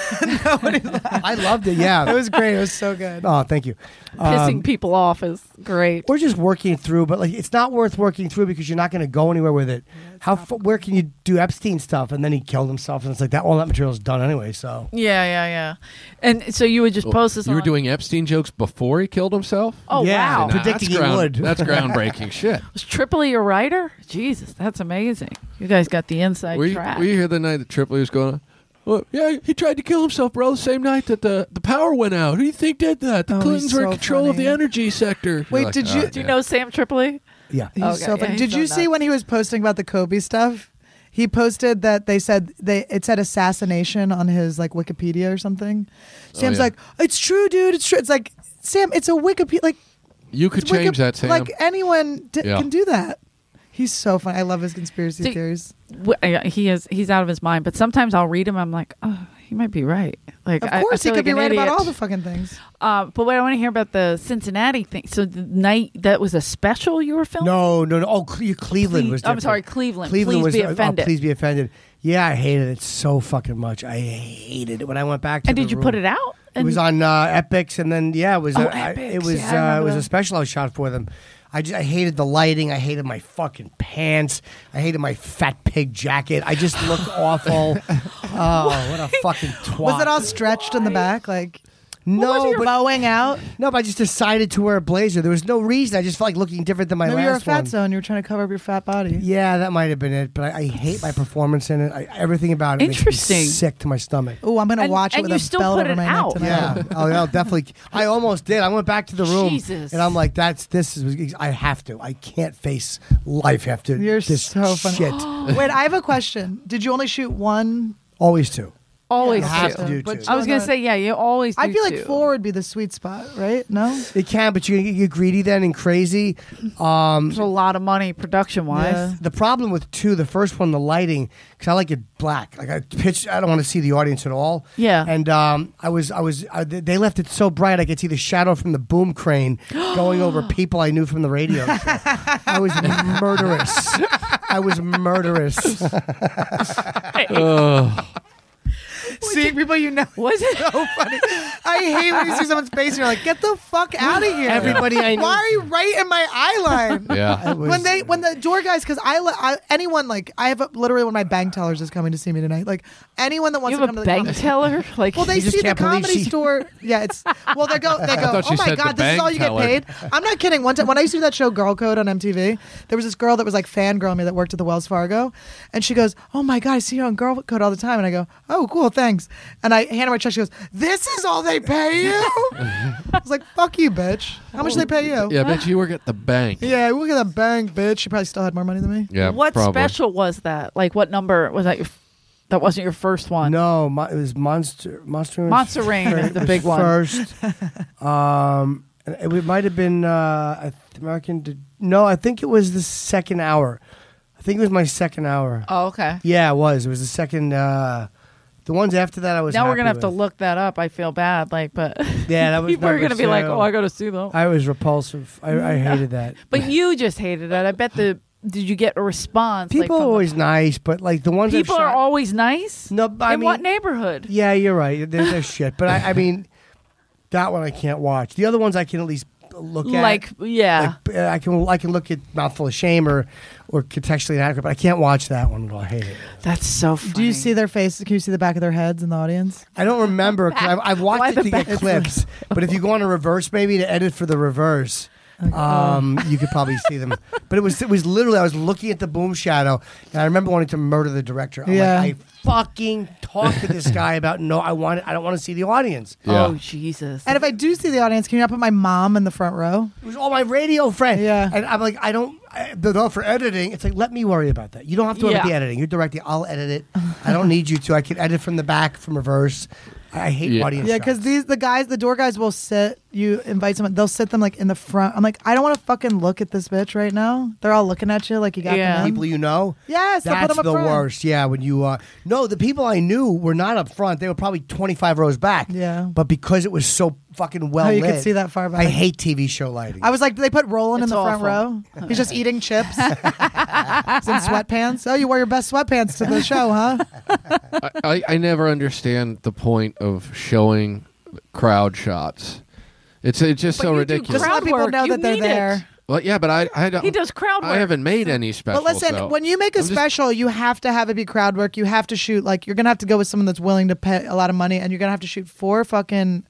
I loved it. Yeah. it was great. It was so good. Oh, thank you. Pissing Um, people off is great. We're just working through, but like it's not worth working through because you're not going to go anywhere with it. How f- where can you do Epstein stuff and then he killed himself and it's like that all that material is done anyway. So Yeah, yeah, yeah. And so you would just post this. You were on- doing Epstein jokes before he killed himself? Oh Yeah. wow! Nah, predicting that's he ground- would. That's groundbreaking shit. Was Tripoli a writer? Jesus, that's amazing. You guys got the inside Were you, track. were you here the night that Tripoli was going on? Well, yeah, he tried to kill himself, bro, the same night that the, the power went out. Who do you think did that? The Oh, Clintons he's were in so control of funny. the energy sector. Wait, You're like, did "All you- right, Do you man." know Sam Tripoli? yeah. He's Okay, so yeah, funny. he's Did so you see nuts. when he was posting about the Kobe stuff? He posted that they said they it said assassination on his like Wikipedia or something. Sam's yeah. like, it's true, dude. It's true. It's like Sam. It's a Wikipedia. Like You could it's Wiki- change that, Sam. Like anyone d- Yeah. can do that. He's so funny. I love his conspiracy See- theories. W- I- He is. He's out of his mind. But sometimes I'll read him. I'm like, oh, he might be right. Like, Of I- I course, he feel could like be an right about idiot. all the fucking things. Uh, but wait, I want to hear about the Cincinnati thing. So the night that was a special you were filming. No, no, no. Oh, Cle- Cleveland Cle- was. I'm different. sorry, Cleveland. Cleveland Please was. be oh, offended. please be offended. Yeah, I hated it so fucking much. I hated it when I went back to. And the did you room. put it out? It was on uh, Epics, and then yeah, it was Oh, a, I- Epics. it was Yeah, I uh, it remember was a that. special I shot for them. I just I hated the lighting. I hated my fucking pants. I hated my fat pig jacket. I just looked awful. Oh, what a fucking twat! Was it all stretched in the back? Like, no, but bowing out? no, but I just decided to wear a blazer. There was no reason. I just felt like looking different than my Maybe last you're a fat one. zone. You were trying to cover up your fat body. Yeah, that might have been it. But I, I hate my performance in it. I, everything about it Interesting. makes me sick to my stomach. Oh, I'm gonna And- watch it and with you a still belt put over it my out. neck tonight. Yeah. Oh, yeah, definitely. I almost did. I went back to the room, Jesus. and I'm like, "That's this is. I have to. I can't face life after You're this so funny. shit. Wait, I have a question. Did you only shoot one? Always two. Always Yeah, have two. to do But two. I was gonna Uh, say, yeah, you always. Do I feel like two. four would be the sweet spot, right? No. It can, but you you get greedy then and crazy. Um, There's a lot of money production wise. Yeah. the problem with two, the first one, the lighting, because I like it black. Like I pitch, I don't want to see the audience at all. Yeah. And um, I was, I was, I, they left it so bright I could see the shadow from the boom crane going over people I knew from the radio show. I was murderous. I was murderous. Ugh. Seeing people you know. Was it? So funny. I hate when you see someone's face and you're like, get the fuck out of here. Everybody I knew. Why are you right in my eye line? Yeah. It was- when they when the door guys, because I, li- I anyone like I have a, literally one of my bank tellers is coming to see me tonight. Like anyone that wants You to have come a to the bank comedy- teller? Like, Well, they You just see the can't believe comedy she- store. Yeah, it's well. They go. They go. thought Oh you my said god, the this is all bank you teller." get paid. I'm not kidding. One time when I used to do that show Girl Code on M T V, there was this girl that was like fangirling me that worked at the Wells Fargo, and she goes, "Oh my god, I see you on Girl Code all the time." And I go, "Oh, cool, thanks." And I hand her my check. She goes, "This is all they pay you?" I was like, "Fuck you, bitch. How much do they pay you?" Yeah, I bet you work at the bank. Yeah, look at that bank, bitch. She probably still had more money than me. Yeah, what probably. special was that? Like, what number was that? Your, f- that wasn't your first one. No, mo- it was Monster. Monster. was Monster Rain is the was big one. First, um, it, it might have been uh, I th- American. Did, no, I think it was the second hour. I think it was my second hour. Oh, okay. Yeah, it was. It was the second. Uh, the ones after that, I was. Now we're happy gonna have to with. look that up. I feel bad, like, but Yeah, that was. people are number gonna be like, two. "Oh, I got to see them." I was repulsive. I, I hated that. But you just hated it. I bet the. Did you get a response? like, People from are the- always nice, but like the ones I've People are shot- always nice. No, but I In mean, what neighborhood? yeah, you're right. They're, they're shit, but I, I mean, that one I can't watch. The other ones I can at least look at. Like, yeah. Like, uh, I can I can look at Mouthful of Shame or or contextually inaccurate, but I can't watch that one at all. I hate it. That's so funny. Do you see their faces? Can you see the back of their heads in the audience? I don't remember because I've, I've Why watched the it to get back? clips. But if you go on a reverse, maybe to edit for the reverse, um, you could probably see them. But it was it was literally I was looking at the boom shadow, and I remember wanting to murder the director. I'm Yeah. like, I fucking talked to this guy about no, I want I don't want to see the audience. Yeah. Oh Jesus! And if I do see the audience, can you not put my mom in the front row? It was all my radio friends. Yeah. And I'm like, I don't, I, but no, for editing, it's like, let me worry about that. You don't have to worry about Yeah. the editing. You're directing. I'll edit it. I don't need you to. I can edit from the back, from reverse. I, I hate Yeah. audience Yeah, because shots. these the guys, the door guys will sit. You invite someone, they'll sit them like in the front. I'm like, I don't want to fucking look at this bitch right now. They're all looking at you like you got Yeah. them in. People you know. Yes, they'll put That's them the up front. worst. Yeah, when you uh no, the people I knew were not up front. They were probably twenty-five rows back. Yeah. But because it was so fucking well Oh, you lit, could see that far back. I hate T V show lighting. I was like, they put Roland It's in the front awful. row. He's just eating chips. He's in sweatpants. Oh, you wore your best sweatpants to the show, huh? I, I, I never understand the point of showing crowd shots. It's it's just But so you do ridiculous. Just let Crowd people work, know you that they're need there. it. Well, yeah, but I I don't. He does crowd work. I haven't made any specials. But listen, so. when you make a I'm just- special, you have to have it be crowd work. You have to shoot like you're gonna have to go with someone that's willing to pay a lot of money, and you're gonna have to shoot four fucking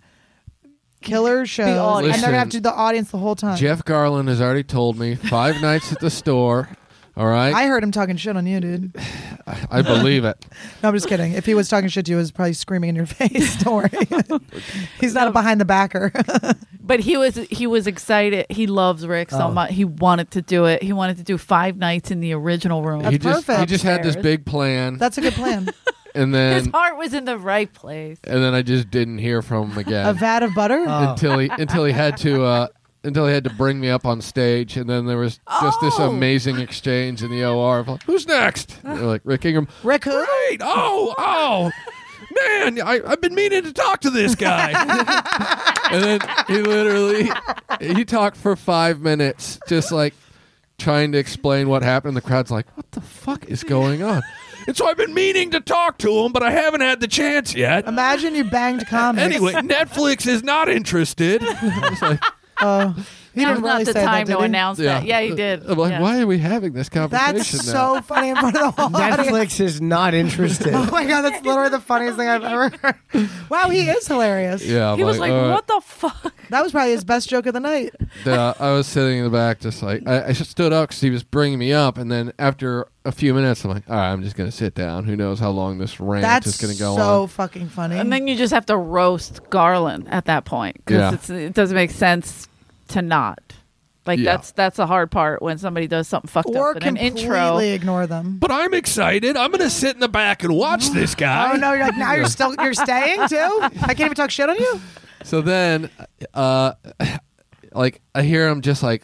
killer shows, and audience. they're gonna have to Listen, do the audience the whole time. Jeff Garland has already told me five nights at the store. All right, I heard him talking shit on you, dude. I believe it. No, I'm just kidding. If he was talking shit to you, he was probably screaming in your face. Don't worry. He's not a behind the backer. But he was he was excited. He loves Rick so Oh. much. He wanted to do it. He wanted to do five nights in the original room. That's he just perfect. he just had this Upstairs. big plan, That's a good plan. and His then heart was in the right place. and then I just didn't hear from him again A vat of butter. Oh. until he until he had to. Uh, Until he had to bring me up on stage, and then there was just this Oh. amazing exchange in the O R of like, "Who's next?" And they're like, "Rick Ingram." Rick who? Great! Oh, oh, man! I, I've been meaning to talk to this guy. And then he literally he talked for five minutes, just like trying to explain what happened. The crowd's like, what the fuck is going on? And so I've been meaning to talk to him, but I haven't had the chance yet. Imagine you banged comics. Anyway, Netflix is not interested. I was like, Oh, he Now's didn't not really the say time that, to did he? announce that. Yeah, he did. I'm like, Yeah. why are we having this conversation That's now? so funny in front of the whole audience. Netflix is not interested. Oh my god, that's literally the funniest thing I've ever heard. Wow, he is hilarious. Yeah, I'm He was like, all right. what the fuck? That was probably his best joke of the night. Yeah, I was sitting in the back, just like I, I just stood up because he was bringing me up, and then after a few minutes, I'm like, all right, I'm just gonna sit down. Who knows how long this rant That's is gonna go so on? fucking funny. And then you just have to roast Garland at that point Yeah. because it doesn't make sense to not. Like Yeah. that's that's the hard part when somebody does something fucked or up in an completely intro. ignore them. But I'm excited. I'm gonna sit in the back and watch this guy. Oh no, you're like now you're still you're staying too? I can't even talk shit on you? So then, uh, like I hear him just like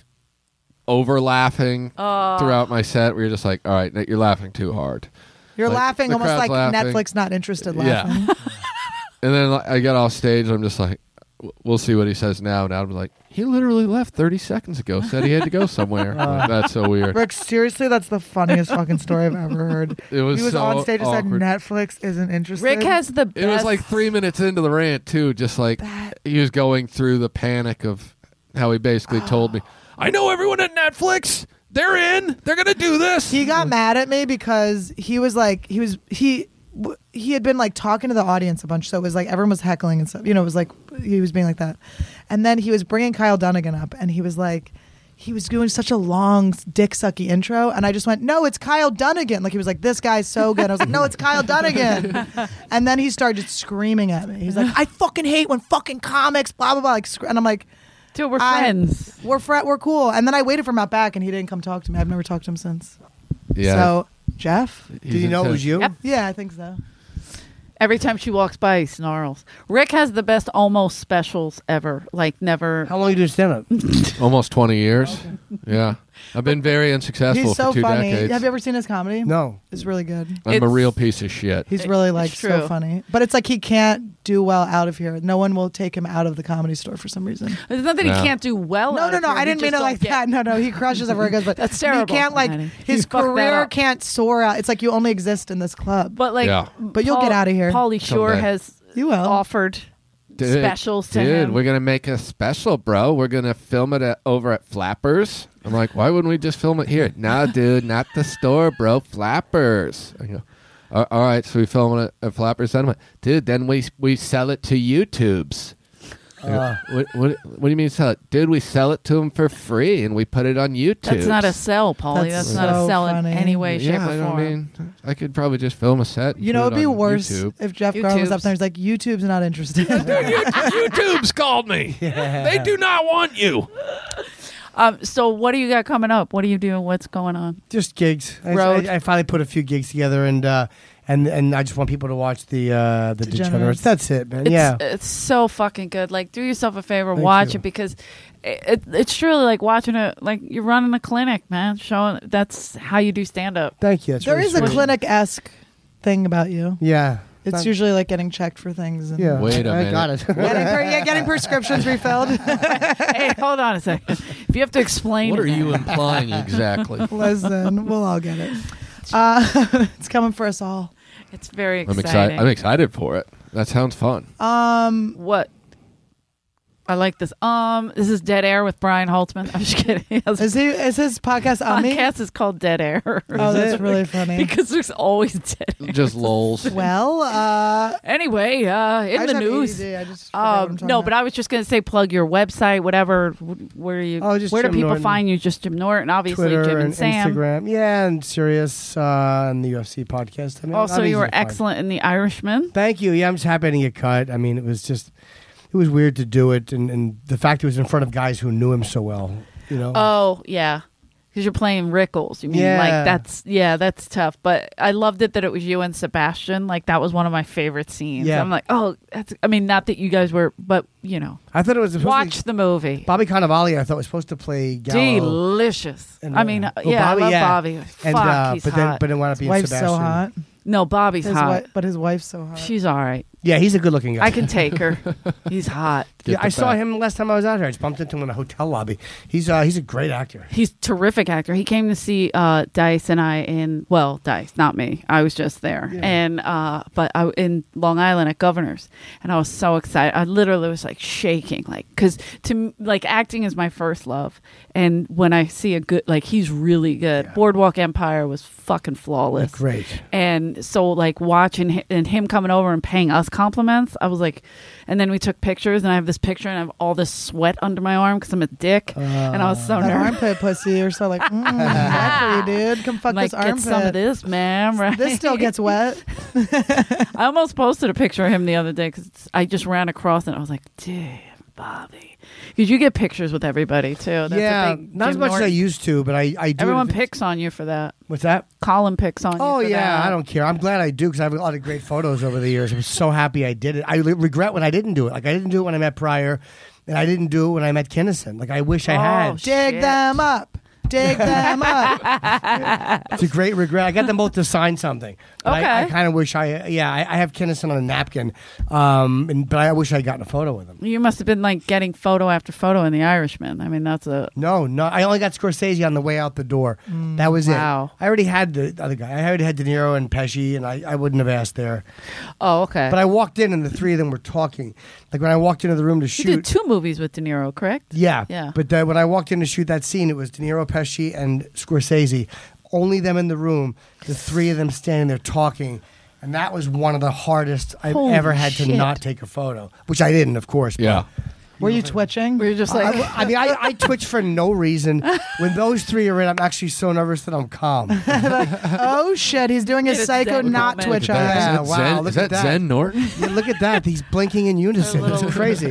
over laughing Oh. throughout my set. Where you're just like, all right, you're laughing too hard. You're Like, laughing the almost crowd's like laughing. Netflix not interested Yeah. laughing. And then like, I get off stage. I'm just like, w- we'll see what he says now. Now I'm like, he literally left thirty seconds ago. Said he had to go somewhere. I'm like, that's so weird. Rick, seriously, that's the funniest fucking story I've ever heard. It was He was so on stage and awkward. said Netflix isn't interested. Rick has the best. It was like three minutes into the rant too. Just like That- he was going through the panic of how he basically told me, I know everyone at Netflix. They're in. They're gonna do this. He got mad at me because he was like he was he w- he had been like talking to the audience a bunch, so it was like everyone was heckling and stuff. You know, it was like he was being like that, and then he was bringing Kyle Dunnigan up, and he was like. He was doing such a long dick sucky intro, and I just went, "No, it's Kyle Dunnigan." Like he was like, "This guy's so good." I was like, "No, it's Kyle Dunnigan." And then he started screaming at me. He's like, "I fucking hate when fucking comics blah blah blah." Like, sc- and I'm like, Dude, we're I- friends. "We're fr- we're cool." And then I waited for him out back, and he didn't come talk to me. I've never talked to him since. yeah. So, Jeff? He's Did you know it intense. was you? Yep. Yeah, I think so. Every time she walks by, he snarls. Rick has the best almost specials ever. Like never. How long you doing stand up? Almost twenty years. Yeah. I've been very unsuccessful He's so for two funny. decades. Have you ever seen his comedy? No. It's really good. I'm a It's- real piece of shit. He's really It's like true. so funny. But it's like he can't do well out of here. No one will take him out of the comedy store for some reason. There's nothing No. he can't do well. No, out no, of no. here. I We didn't mean just it like don't that. get- No, no. He crushes everywhere he goes. But That's terrible, He can't like Maddie. his You fucked that career up. can't soar out. It's like you only exist in this club. But like, Yeah. But you'll get outta here. Pauly Shore Someday. has You will. offered Dude, specials to dude, him. we're gonna make a special, bro. We're gonna film it at, over at Flappers. I'm like, why wouldn't we just film it here? Nah, dude, not the store, bro. Flappers. I go, all all right, so we film it at Flappers. Then I'm like, dude, then we we sell it to YouTubes. I go, Uh. what, what, what do you mean sell it? Dude, we sell it to them for free and we put it on YouTube. That's not a sell, Pauly. That's That's, not a so sell funny. in any way, shape, yeah, or I form. mean, I could probably just film a set. and You know, put it'd it be on worse YouTube. if Jeff Garland was up YouTubes. there. He's like, YouTube's not interested. Dude, you, YouTube's called me. They do not want you. Um, so what do you got coming up? What are you doing? What's going on? Just gigs. I, Road. I, I finally put a few gigs together, and uh, and and I just want people to watch the uh, the Degenerates. Degenerates. That's it, man. It's, yeah. it's so fucking good. Like, do yourself a favor, Thank watch you. it because it, it, it's truly like watching a like you're running a clinic, man. Showing that's how you do stand up. Thank you. That's There very is a sweet. clinic esque thing about you. Yeah. It's Not- usually like getting checked for things. And Yeah. Wait a I minute. got it. Getting, per- yeah, getting prescriptions refilled. Hey, hold on a second. If you have to explain, What it are you now. implying exactly? Listen, we'll all get it. Uh, it's coming for us all. It's very I'm exciting. excited. I'm excited for it. That sounds fun. Um, What? I like this. Um, this is Dead Air with Brian Holtzman. I'm just kidding. His is he? Is his podcast on me? podcast is called Dead Air. Oh, that's really funny. because there's always dead air. Just lols. Well, uh, Anyway, uh, in I the just have news. A D D. I just forget what I'm Um, talking no, about. but I was just going to say plug your website, whatever. wh- Where you? Oh, just where do Jim people Norton. find you? Just Jim Norton, obviously Twitter Jim and, and Sam. Instagram. Yeah, and Sirius uh, and the U F C podcast. I mean, Also, I'm you easy were to find. excellent in The Irishman. Thank you. Yeah, I'm just happy I didn't get cut. I mean, it was just, it was weird to do it, and, and the fact it was in front of guys who knew him so well. You know. Oh yeah, because you're playing Rickles. You mean Yeah. like that's yeah, that's tough. But I loved it that it was you and Sebastian. Like that was one of my favorite scenes. Yeah. I'm like, oh, that's. I mean, not that you guys were, but you know, I thought it was supposed watch to the movie. be, Bobby Cannavale. I thought was supposed to play Gallo. Delicious. And, I uh, mean, well, yeah, Bobby, I love yeah. Bobby. And, Fuck, uh, he's but hot. then, but it wound up His being wife's Sebastian. so hot. no, Bobby's His hot. wi- but his wife's so hot. She's all right. Yeah, he's a good-looking guy. I can take her. He's hot. Get Yeah, the I saw back. him last time I was out here. I just bumped into him in a hotel lobby. He's uh, he's a great actor. He's a terrific actor. He came to see uh, Dice and I in well, Dice, not me. I was just there, Yeah. and uh, but I in Long Island at Governor's, and I was so excited. I literally was like shaking, like because to m- like acting is my first love, and when I see a good like he's really good. Yeah. Boardwalk Empire was fucking flawless. Great. And so, like, watching hi- and him coming over and paying us compliments, I was like, and then we took pictures, and I have this picture, and I have all this sweat under my arm because I'm a dick, and I was so That nervous. armpit pussy. You're so like, mm, bad for you, dude. Come fuck I'm like, this get armpit. some of this, man. Right? This still gets wet. I almost posted a picture of him the other day because I just ran across it. I was like, damn, Bobby. Because you get pictures with everybody, too. That's yeah, a big not as Jim much as I Norton- used to, but I, I do. Everyone it. picks on you for that. What's that? Colin picks on you Oh, for yeah, that. I don't care. I'm glad I do because I have a lot of great photos over the years. I'm so happy I did it. I re- regret when I didn't do it. Like, I didn't do it when I met Pryor, and I didn't do it when I met Kinnison. Like, I wish I Oh, had. Dig Shit. them up. Dig them up. It's a great regret. I got them both to sign something. But I- Okay. I, kind of wish I, yeah, I, I have Kinnison on a napkin, um, and, but I wish I would gotten a photo with him. You must have been like getting photo after photo in The Irishman. I mean, that's a No, no. I only got Scorsese on the way out the door. that was wow. it. I already had the other guy. I already had De Niro and Pesci, and I, I wouldn't have asked there. oh okay. But I walked in, and the three of them were talking. Like when I walked into the room to you shoot. did two movies with De Niro, correct? Yeah, Yeah. But uh, when I walked in to shoot that scene, it was De Niro, Pesci, and Scorsese. Only them in the room. The three of them standing there talking. And that was one of the hardest I've Holy ever had shit. to not take a photo, which I didn't, of course. but- Yeah. Were you twitching? We were just like, I, I mean, I, I twitch for no reason. When those three are in, I'm actually so nervous that I'm calm. Oh shit, he's doing his It's psycho Zen not moment. Twitch Is that, eyes. Yeah, is that wow, Zen, look is at that that. Zen Norton? Yeah, look at that. He's blinking in unison. A little- It's crazy.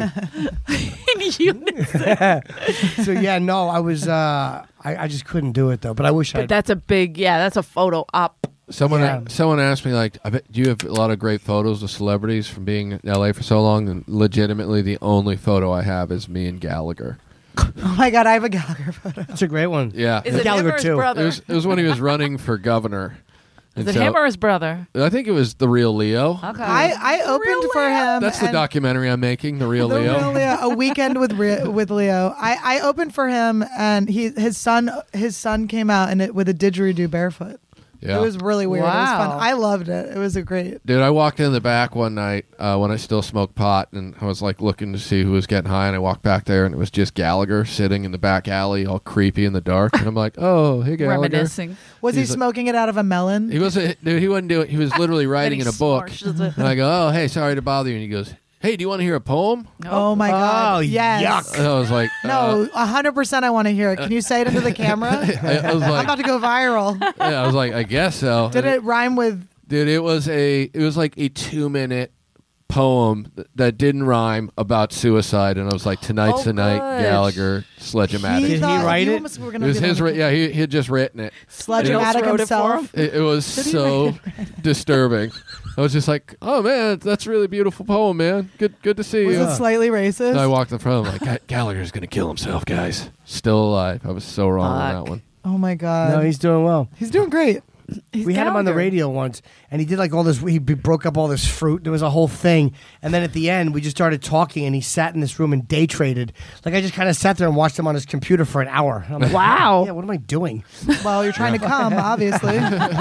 in unison. So, yeah, no, I was, uh, I, I just couldn't do it, though. But I wish But I'd. that's a big, yeah, that's a photo op. Someone Yeah. someone asked me like, I bet, do you have a lot of great photos of celebrities from being in L A for so long? And legitimately, the only photo I have is me and Gallagher. Oh my god, I have a Gallagher photo. That's a great one. Yeah, Is it Gallagher him or his too. It brother? It was it was when he was running for governor. Is And it so- him or his brother? I think it was the real Leo. Okay. I, I opened Real for Leo? him. That's the and- documentary I'm making, the real The Leo. Real Leo, a weekend with Re- with Leo. I, I opened for him, and he his son his son came out in it with a didgeridoo barefoot. Yeah. It was really weird. It was Wow. fun. I loved it. It was a great. Dude, I walked in the back one night uh, when I still smoked pot, and I was like looking to see who was getting high, and I walked back there, and it was just Gallagher sitting in the back alley, all creepy in the dark, and I'm like, oh, hey Gallagher. Reminiscing. Was he He's like- smoking it out of a melon? He wasn't, dude. He wasn't doing. He was literally writing in Then a he book, smarshes it. and I go, oh, hey, sorry to bother you, and he goes, hey, do you want to hear a poem? Oh my god! Oh, yes. yuck. And I was like, No, a hundred percent. I want to hear it. Can you say it into the camera? uh, I, I was I'm like, about to go viral. yeah, I was like, I guess so. Did it rhyme with? Dude, it was a it was like a two minute poem th- that didn't rhyme about suicide, and I was like, tonight's Oh, the night, good. Gallagher, Sledge-O-Matic. Did he thought- write you it? almost were It gonna was be his, the- ri- yeah. He he had just written it. Sledge-O-Matic wrote it for himself. him? It, it was Did he so write disturbing. I was just like, oh man, that's a really beautiful poem, man. Good, good to see Was you. it slightly racist? And I walked in front of him like, "Ga- Gallagher's gonna kill himself, guys. Still alive. I was so wrong on Fuck. that one. Oh my god. No, he's doing well. he's doing great. He's we had him on the Gallagher. radio once, and he did like all this. He b- broke up all this fruit. There was a whole thing, and then at the end, we just started talking, and he sat in this room and day traded. Like I just kind of sat there and watched him on his computer for an hour. I'm like, Wow. yeah, what am I doing? Well, you're trying to come, obviously.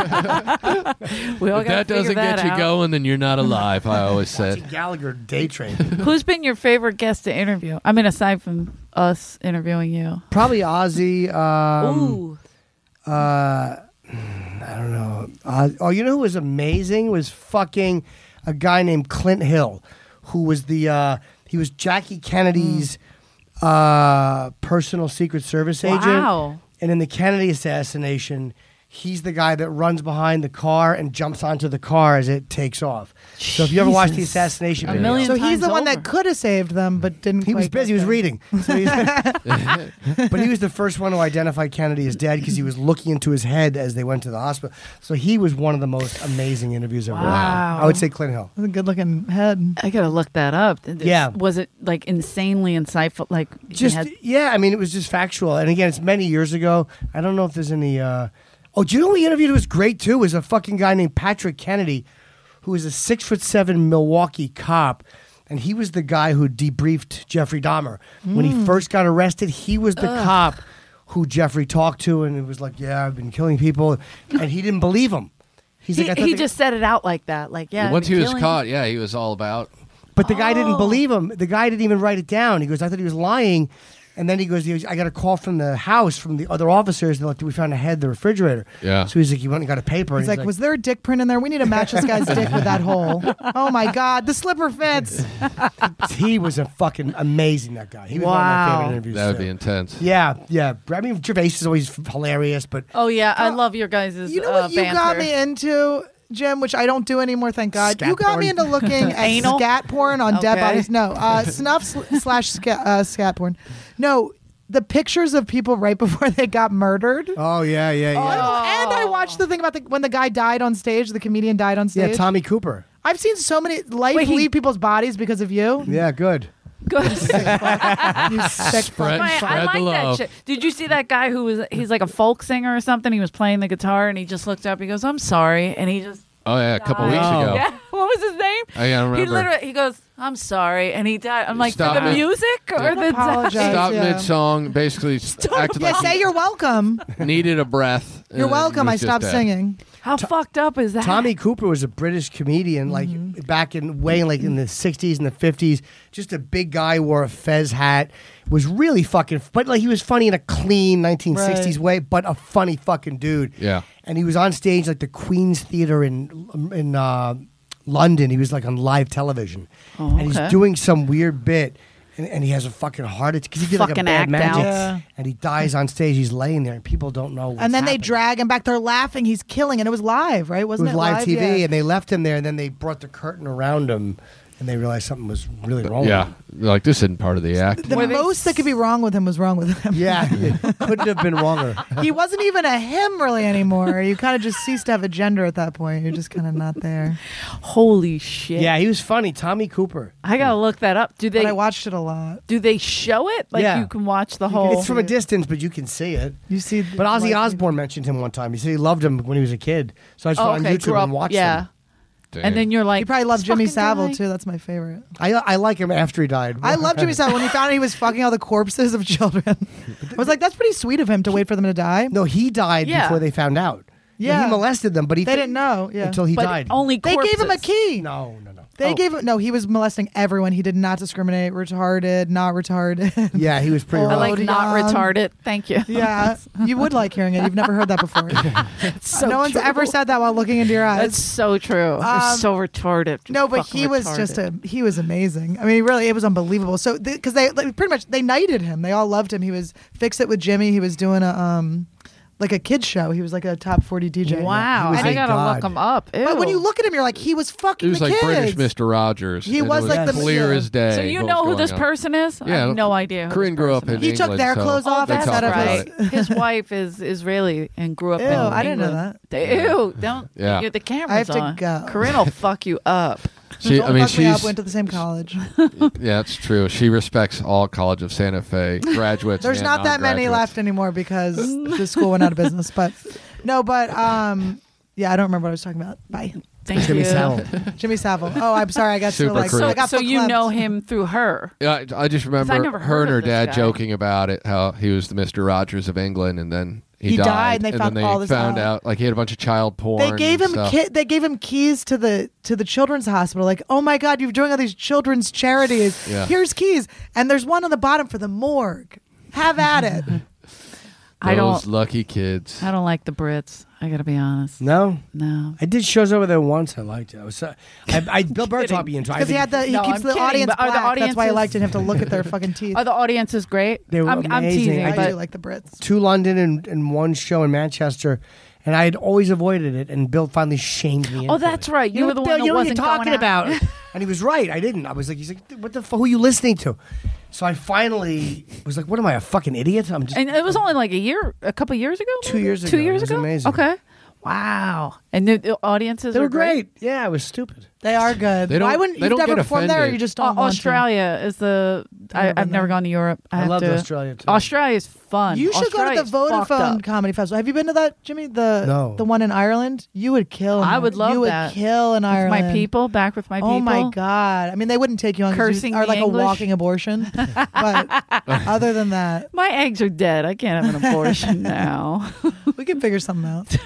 We all If gotta that doesn't figure that get you out. going, then you're not alive. I always said. Watching Gallagher day trade. Who's been your favorite guest to interview? I mean, aside from us interviewing you. Probably Ozzy. Um, Ooh. uh, I don't know. Uh, oh, you know who was amazing? Was fucking a guy named Clint Hill, who was the uh, he was Jackie Kennedy's uh, personal Secret Service agent. Wow. And in the Kennedy assassination, he's the guy that runs behind the car and jumps onto the car as it takes off. So if you ever watch the Jesus. assassination A video, million So he's times the one over. that could have saved them, but didn't. he was quite busy. He get was there. reading. So he's- but he was the first one to identify Kennedy as dead because he was looking into his head as they went to the hospital. So he was one of the most amazing interviews ever. Wow. I would say Clint Hill. With a good-looking head. I gotta look that up. It's- Yeah. Was it like insanely insightful? Like he Just had- yeah, I mean it was just factual. And again, it's many years ago. I don't know if there's any. Uh, oh, do you know who we interviewed who was great too? Was a fucking guy named Patrick Kennedy, who was a six foot seven Milwaukee cop. and he was the guy who debriefed Jeffrey Dahmer when he first got arrested. He was the cop who Jeffrey talked to, and it was like, "Yeah, I've been killing people," and he didn't believe him. He's He, like, I thought he the- just said it out like that. Like, yeah. Once I've he been was killing- caught, yeah, he was all about. But the guy Oh. didn't believe him. The guy didn't even write it down. He goes, I thought he was lying. And then he goes, he goes, I got a call from the house from the other officers. They're like, we found a head in the refrigerator. Yeah. So he's like, he went and got a paper. He's and like, was there a dick print in there? We need to match this guy's dick with that hole. Oh my God, the slipper fits. he was a fucking amazing, that guy. He was one of my Wow. favorite interviews. That would too. be intense. Yeah, yeah. I mean, Gervais is always f- hilarious, but Oh, yeah. I love your guys' You know uh, what you got banter. me into, Jim, which I don't do anymore, thank God. Scat you got me porn. into looking at Anal? scat porn on dead Okay. bodies. No, uh, snuff sl- slash scat, uh, scat porn. No, the pictures of people right before they got murdered. oh, yeah, yeah, yeah. And I watched the thing about the, when the guy died on stage, the comedian died on yeah, stage. Tommy Cooper. I've seen so many life Wait, he- leave people's bodies because of you. Yeah, good. Good. You sick Spread- fucking I, I Spread the like that love. shit. Did you see that guy who was, he's like a folk singer or something? He was playing the guitar and he just looked up. He goes, I'm sorry. And he just. Oh yeah, a couple died. weeks Oh. ago. Yeah. What was his name? I gotta remember. He literally, he goes, I'm sorry. And he died. I'm like, Stop for the it. music or Don't the apologize. Stop Yeah. mid song, basically s- acted Yeah, like say you're welcome. he needed a breath. You're and welcome. he I was just stopped dead. singing. How fucked up is that? Tommy Cooper was a British comedian, like Mm-hmm. back in way like in the sixties and the fifties. Just a big guy, wore a fez hat, was really fucking. But like he was funny in a clean nineteen sixties Right. way, but a funny fucking dude. Yeah. And he was on stage like the Queen's Theatre in in uh, London. He was like on live television, Oh, and he's okay. doing some weird bit. And, and he has a fucking heart attack because he did like a Fucking bad act magic, out. Yeah. and he dies on stage. He's laying there, and people don't know. What's And then they happening. drag him back. They're laughing. He's killing. And it was live, right? It Wasn't was it, live T V, Yeah. and they left him there, and then they brought the curtain around him, and they realized something was really wrong. Yeah, with like this isn't part of the act. The Were they most that could be wrong with him was wrong with him. him. Yeah, it couldn't have been wronger. He wasn't even a him really anymore. You kind of just ceased to have a gender at that point. You're just kind of not there. Holy shit. Yeah, he was funny. Tommy Cooper. I got to look that up. Do But they I watched it a lot. do they show it? Like Yeah. you can watch the whole. It's from a distance, but you can see it. You see, But Ozzy like- Osbourne mentioned him one time. He said he loved him when he was a kid. So I just oh, went okay, on YouTube grew up, and watched yeah. him. Damn. And then you're like, You probably love "This Jimmy fucking Savile guy." too. That's my favorite. I I like him after he died. I love Jimmy Savile. When he found out he was fucking all the corpses of children, I was like, that's pretty sweet of him to wait for them to die. No, he died Yeah. before they found out. Yeah. he molested them, but he They didn't know. Yeah. until he But died. only They gave him a corpses. key. No, no, no. They Oh. gave him no. He was molesting everyone. He did not discriminate. Retarded, not retarded. Yeah, he was pretty Oh, I rough. like not Young. retarded. Thank you. Yeah, you would like hearing it. You've never heard that before. So no one's true. ever said that while looking into your eyes. That's so true. They're Um, so retarded. Just No, but fucking he was retarded. just a he was amazing. I mean, really, it was unbelievable. So because they, like, pretty much they knighted him. They all loved him. He was Fix It with Jimmy. He was doing a um like a kids show. He was like a top forty D J. Wow. He was I a gotta god. look him up. But when Ew. you look at him, you're like, he was fucking He was the like kids. British Mister Rogers. He and was it like the- clear yeah. as day. So you what know was who this going on. person is? I Yeah, have no idea. who Corinne this grew up person in He is. took England, their so clothes off they Oh, and talk set up about his- it. His wife is Israeli and grew up Ew, in I didn't know England. that. Ew, don't. Yeah. Yeah. The camera's I have to on. go. Corinne will fuck you up. She, Don't I mean, fuck me up. she's Went to the same college. yeah, it's true. She respects all College of Santa Fe graduates. There's and not that many non-graduates. left anymore because the school went out of business. But no, but um, yeah, I don't remember what I was talking about. Bye, Thank Jimmy you. Savile. Jimmy Savile. Oh, I'm sorry. I got so Super like creep. I So, got so you verklempt. know him through her. Yeah, I I just remember I never her heard and her of this dad guy. joking about it, how he was the Mister Rogers of England, and then he, He died, and they found then they all this found out. out like he had a bunch of child porn. They gave and him stuff. ki- they gave him keys to the to the children's hospital. Like, oh my God, you're doing all these children's charities. Yeah. Here's keys, and there's one on the bottom for the morgue. Have at it. I Those don't. lucky kids. I don't like the Brits. I gotta be honest. No, No. I did shows over there once. I liked it. I was. Uh, I, I Bill Burr taught me into. I Because he think had the he No, keeps I'm the kidding, audience but are the black. That's why I audiences- liked it. Have to look at their fucking teeth. Are the audiences great? They were I'm, I'm amazing. teasing, I I but do like the Brits. two London and, and one show in Manchester, and I had always avoided it. And Bill finally shamed me. oh, into that's it. right. You, know were the what, one Bill, that you know what wasn't you're talking going out. about. And he was right. I didn't. I was like, he's like, what the fuck? Who are you listening to? So I finally was like, what am I, a fucking idiot? I'm just. And it was only like a year, a couple years ago. Two years Two ago. years It was ago. amazing. Okay. Wow. And the, the audiences They were are great. great. Yeah, it was stupid. They are good. They don't- Why wouldn't they you don't never get perform there? Or offended. you just Uh, don't want to? Australia is the. I, Never I've been never there. gone to Europe. I, I have loved to, Australia, too. Australia is fun. You should go to the Australia's fucked Vodafone up. Comedy Festival. Have you been to that, Jimmy? The No. the one in Ireland. You would kill. in I would that. love you would that. kill in With Ireland. my people, back with my people. Oh my god! I mean, they wouldn't take you on 'cause Cursing you are the like English. a walking abortion. But other than that, My eggs are dead. I can't have an abortion now. we can figure something out.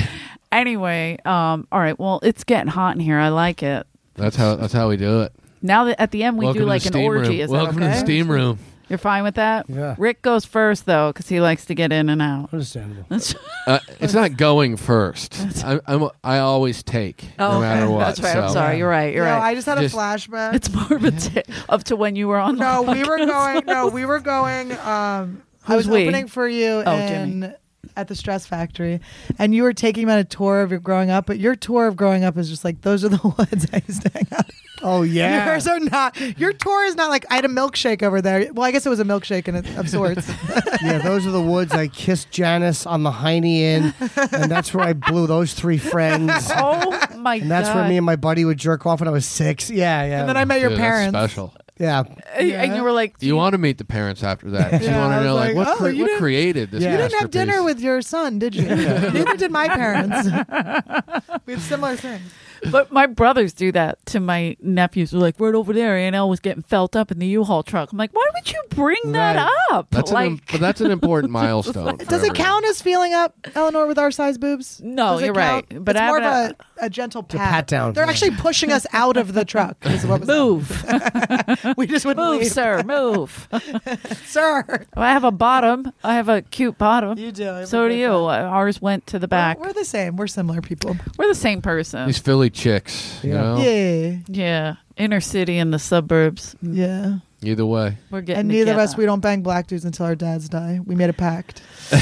Anyway, um, all right. Well, it's getting hot in here. I like it. That's how. That's how we do it. Now that at the end we Welcome do to like the an steam orgy. room. Is Welcome that okay? to the steam room. You're fine with that? Yeah. Rick goes first though, because he likes to get in and out. Understandable. Uh, it's not going first. I, I'm. I always take Oh, no matter okay. what. That's right. I'm so- sorry. You're right. You're no, right. I just had a Just- flashback. It's more of a t- up to when you were on. the no, we were podcast. going. No, we were going. Um, I Who's was we? opening for you Oh, in Jimmy. at the Stress Factory, and you were taking me on a tour of your growing up. But your tour of growing up is just like those are the woods I used to hang out. Oh yeah. Yours are not. Your tour is not like I had a milkshake over there. Well, I guess it was a milkshake in it, of sorts. Yeah, those are the woods I kissed Janice on the hiney in, and that's where I blew those three friends. Oh my And that's god! where me and my buddy would jerk off when I was six. Yeah, yeah. And then I met your Dude, that's parents. special. yeah. And- and you were like, You want to meet the parents after that. You Yeah, want I to know was like, like, what, oh, cre- you what didn't- created this. Yeah. You didn't have dinner masterpiece? with your son, did you? Neither did my parents. We had similar things. But my brothers do that to my nephews. They're like, right over there, A and L was getting felt up in the U-Haul truck. I'm like, why would you bring that Right. up? That's like, an, im- but that's an important milestone. for Does it everyone. count as feeling up, Eleanor, with our size boobs? No, Does it you're count? right. But it's I more of haven't- a, a gentle pat. pat down. They're Yeah. actually pushing us out of the truck. Is what was move, we just wouldn't move, leave. sir, move. Sir. I have a bottom. I have a cute bottom. You do. I have So a do great you. butt. Ours went to the back. We're, we're the same. We're similar people. We're the same person. These Philly chicks, you Yeah. know? Yeah. Yeah, inner city and the suburbs. Yeah. Either way. We're getting And neither of us, together. we don't bang black dudes until our dads die. We made a pact.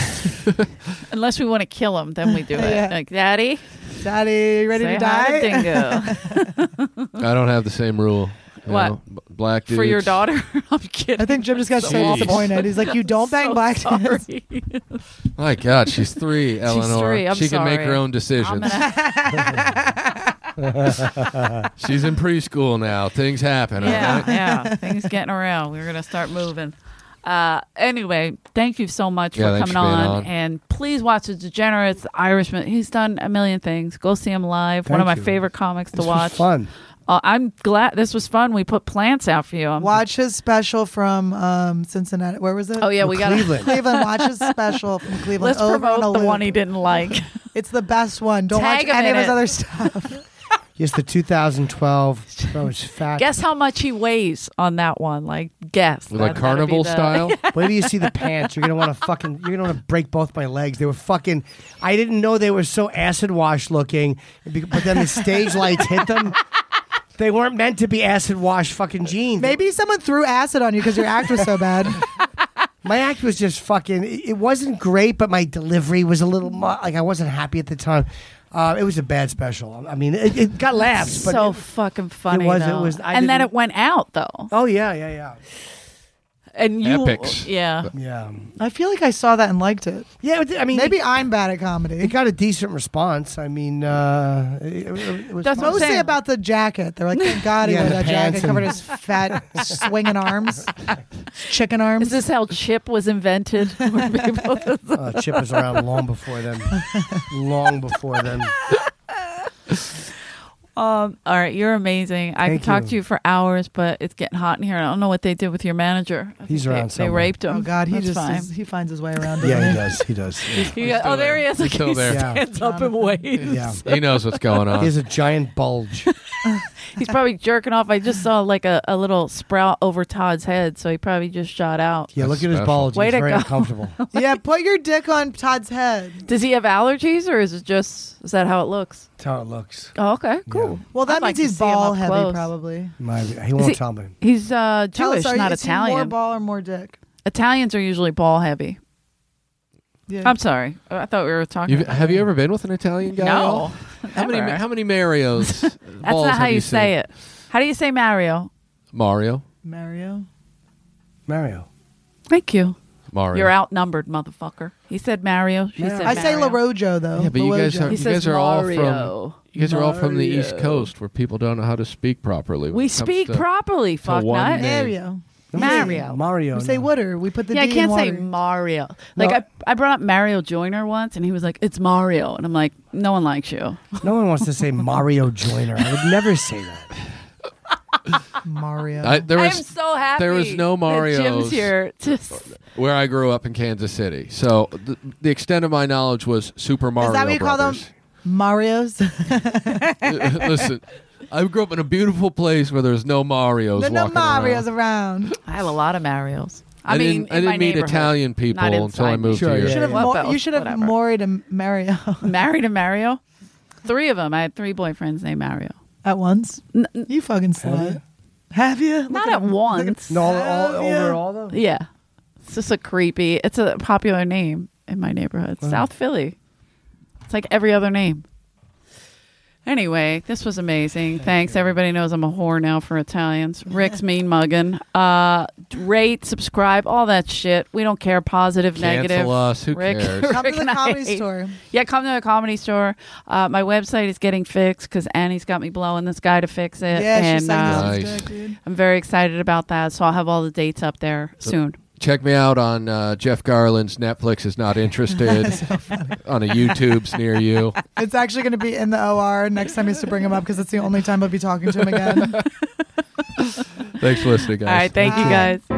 Unless we want to kill them, then we do it. Yeah. Like, Daddy, Daddy, you ready say to hi die? to Dingo. I don't have the same rule. you What? know? B- Black dudes. For your daughter? I'm kidding. I think Jim just got so, Jeez. disappointed. He's like, you don't bang So black dudes. sorry. My God, she's three, Eleanor. three, I'm she can make sorry. her own I'm decisions. gonna- She's in preschool now. Things happen. all yeah, right? yeah. Things getting around. We're gonna start moving. Uh, anyway, thank you so much Yeah, for thanks coming for being on. on. And please watch The Degenerates, The Irishman. He's done a million things. Go see him live. One of Thank my you. favorite comics to This watch. was fun. Uh, I'm glad this was fun. We put plants out for you. I'm- Watch his special from um, Cincinnati. Where was it? Oh yeah, we got Cleveland. Cleveland. Watch his special from Cleveland. Let's over promote and a the loop. one he didn't like. It's the best one. Don't Tag watch him any in of his it. other stuff. Yes, the two thousand twelve. Bro, it's fat. Guess how much he weighs on that one? Like, guess. Like That- that'd carnival be the- style. Wait till you see the pants. You're gonna want to fucking. You're gonna want to break both my legs. They were fucking. I didn't know they were so acid wash looking, but then the stage lights hit them. They weren't meant to be acid wash fucking jeans. Maybe someone threw acid on you because your act was so bad. My act was just fucking. It it wasn't great, but my delivery was a little mu- like I wasn't happy at the time. Uh, it was a bad special. I mean, it, it got laughs, but so it- fucking funny. was- it though. was- I and then didn't- it went out though. oh yeah, yeah, yeah, And you, Epics. yeah. yeah, I feel like I saw that and liked it. yeah. it- I mean, Maybe it, I'm bad at comedy. it got a decent response. I mean, uh, it, it- it was That's fun. what I'm Mostly saying. about the jacket. They're like, thank God he Yeah, wore the that pants jacket, covered and- his fat swinging arms, chicken arms. Is this how chip was invented? Where people- Uh, Chip was around long before them. long before them. um, all right, you're amazing. I Thank could talk you. to you for hours, but it's getting hot in here. I don't know what they did with your manager. I He's think around They, they somewhere. raped him. Oh God, he That's just fine. is, he finds his way around. doesn't Yeah, he? he does. He does. Yeah. He got- still oh, there he there. is. He's Like, still he there. Yeah. stands up and waves. Yeah. He knows what's going He on. has a giant bulge. He's probably jerking off. I just saw like a, a little sprout over Todd's head, so he probably just shot out. Yeah, That's look at his special. bulge. Way He's to very go. uncomfortable. Yeah, put your dick on Todd's head. Does he have allergies, or is it just is that how it looks? That's how it looks. Oh, okay, cool. Well, that I'd like means to he's see him ball up heavy, close. probably. My, he won't he- tell me. He's uh, Tell us, Jewish, are not you, is he more Italian. ball or more dick? Italians are usually ball heavy. Yeah. I'm sorry. I thought we were talking. You've, about have you ever been with an Italian guy? at all? No. How many? Never. How many Marios? That's not how you say it. How do you say Mario? Mario. Mario. Mario. Thank you. Mario. You're outnumbered, motherfucker. He said Mario. She Yeah. said I say Mario. LaRojo though. Yeah, but you guys LaRojo. are He you says guys are all Mario. from you guys are all from the East Mario. Coast where people don't know how to speak properly. when We it comes speak to- properly, fuck one nut. name. Mario. Mario. Mario. We say no. water. We put the Yeah, I D can't in say water. Mario. Like No. I, I brought up Mario Joyner once, and he was like, "It's Mario," and I'm like, "No one likes you." No one wants to say Mario Joyner. I would never say that. Mario. I, there I was am so happy. there was no that Jim's Marios. here. Just where I grew up in Kansas City. So the, the extent of my knowledge was Super Mario Is that what you call them? Brothers. Mario's. Listen, I grew up in a beautiful place where there's no Marios There's no walking Mario's around. around. I have a lot of Marios. I, I mean, didn't, I in my didn't meet neighborhood. Italian people Not until I inside. moved Sure, here. yeah. You should have, What mo- else? you should have Whatever. married a Mario Married a Mario. Three of them. I had three boyfriends named Mario. at once. N- n- You fucking slut. Have you? Look not at at him. once. No, all, all, Have ya? overall though. Yeah, it's just a creepy. It's a popular name in my neighborhood, South Philly. It's like every other name. Anyway, this was amazing. Thanks. Everybody knows I'm a whore now for Italians. Rick's mean mugging. Uh, rate, subscribe, all that shit. We don't care. Positive, Cancel negative. us. Who Rick- cares? Come to Rick the and I comedy hate- store. Yeah, come to the comedy store. Uh, my website is getting fixed because Annie's got me blowing this guy to fix it. Yeah, and she's saying uh, this Nice. is good, dude. I'm very excited about that. So I'll have all the dates up there soon. Check me out on uh, Jeff Garland's Netflix is not interested on a YouTube's near you. It's actually going to be in the O R next time he has to bring him up because it's the only time I'll be talking to him again. Thanks for listening, guys. All right, thank you Bye. guys.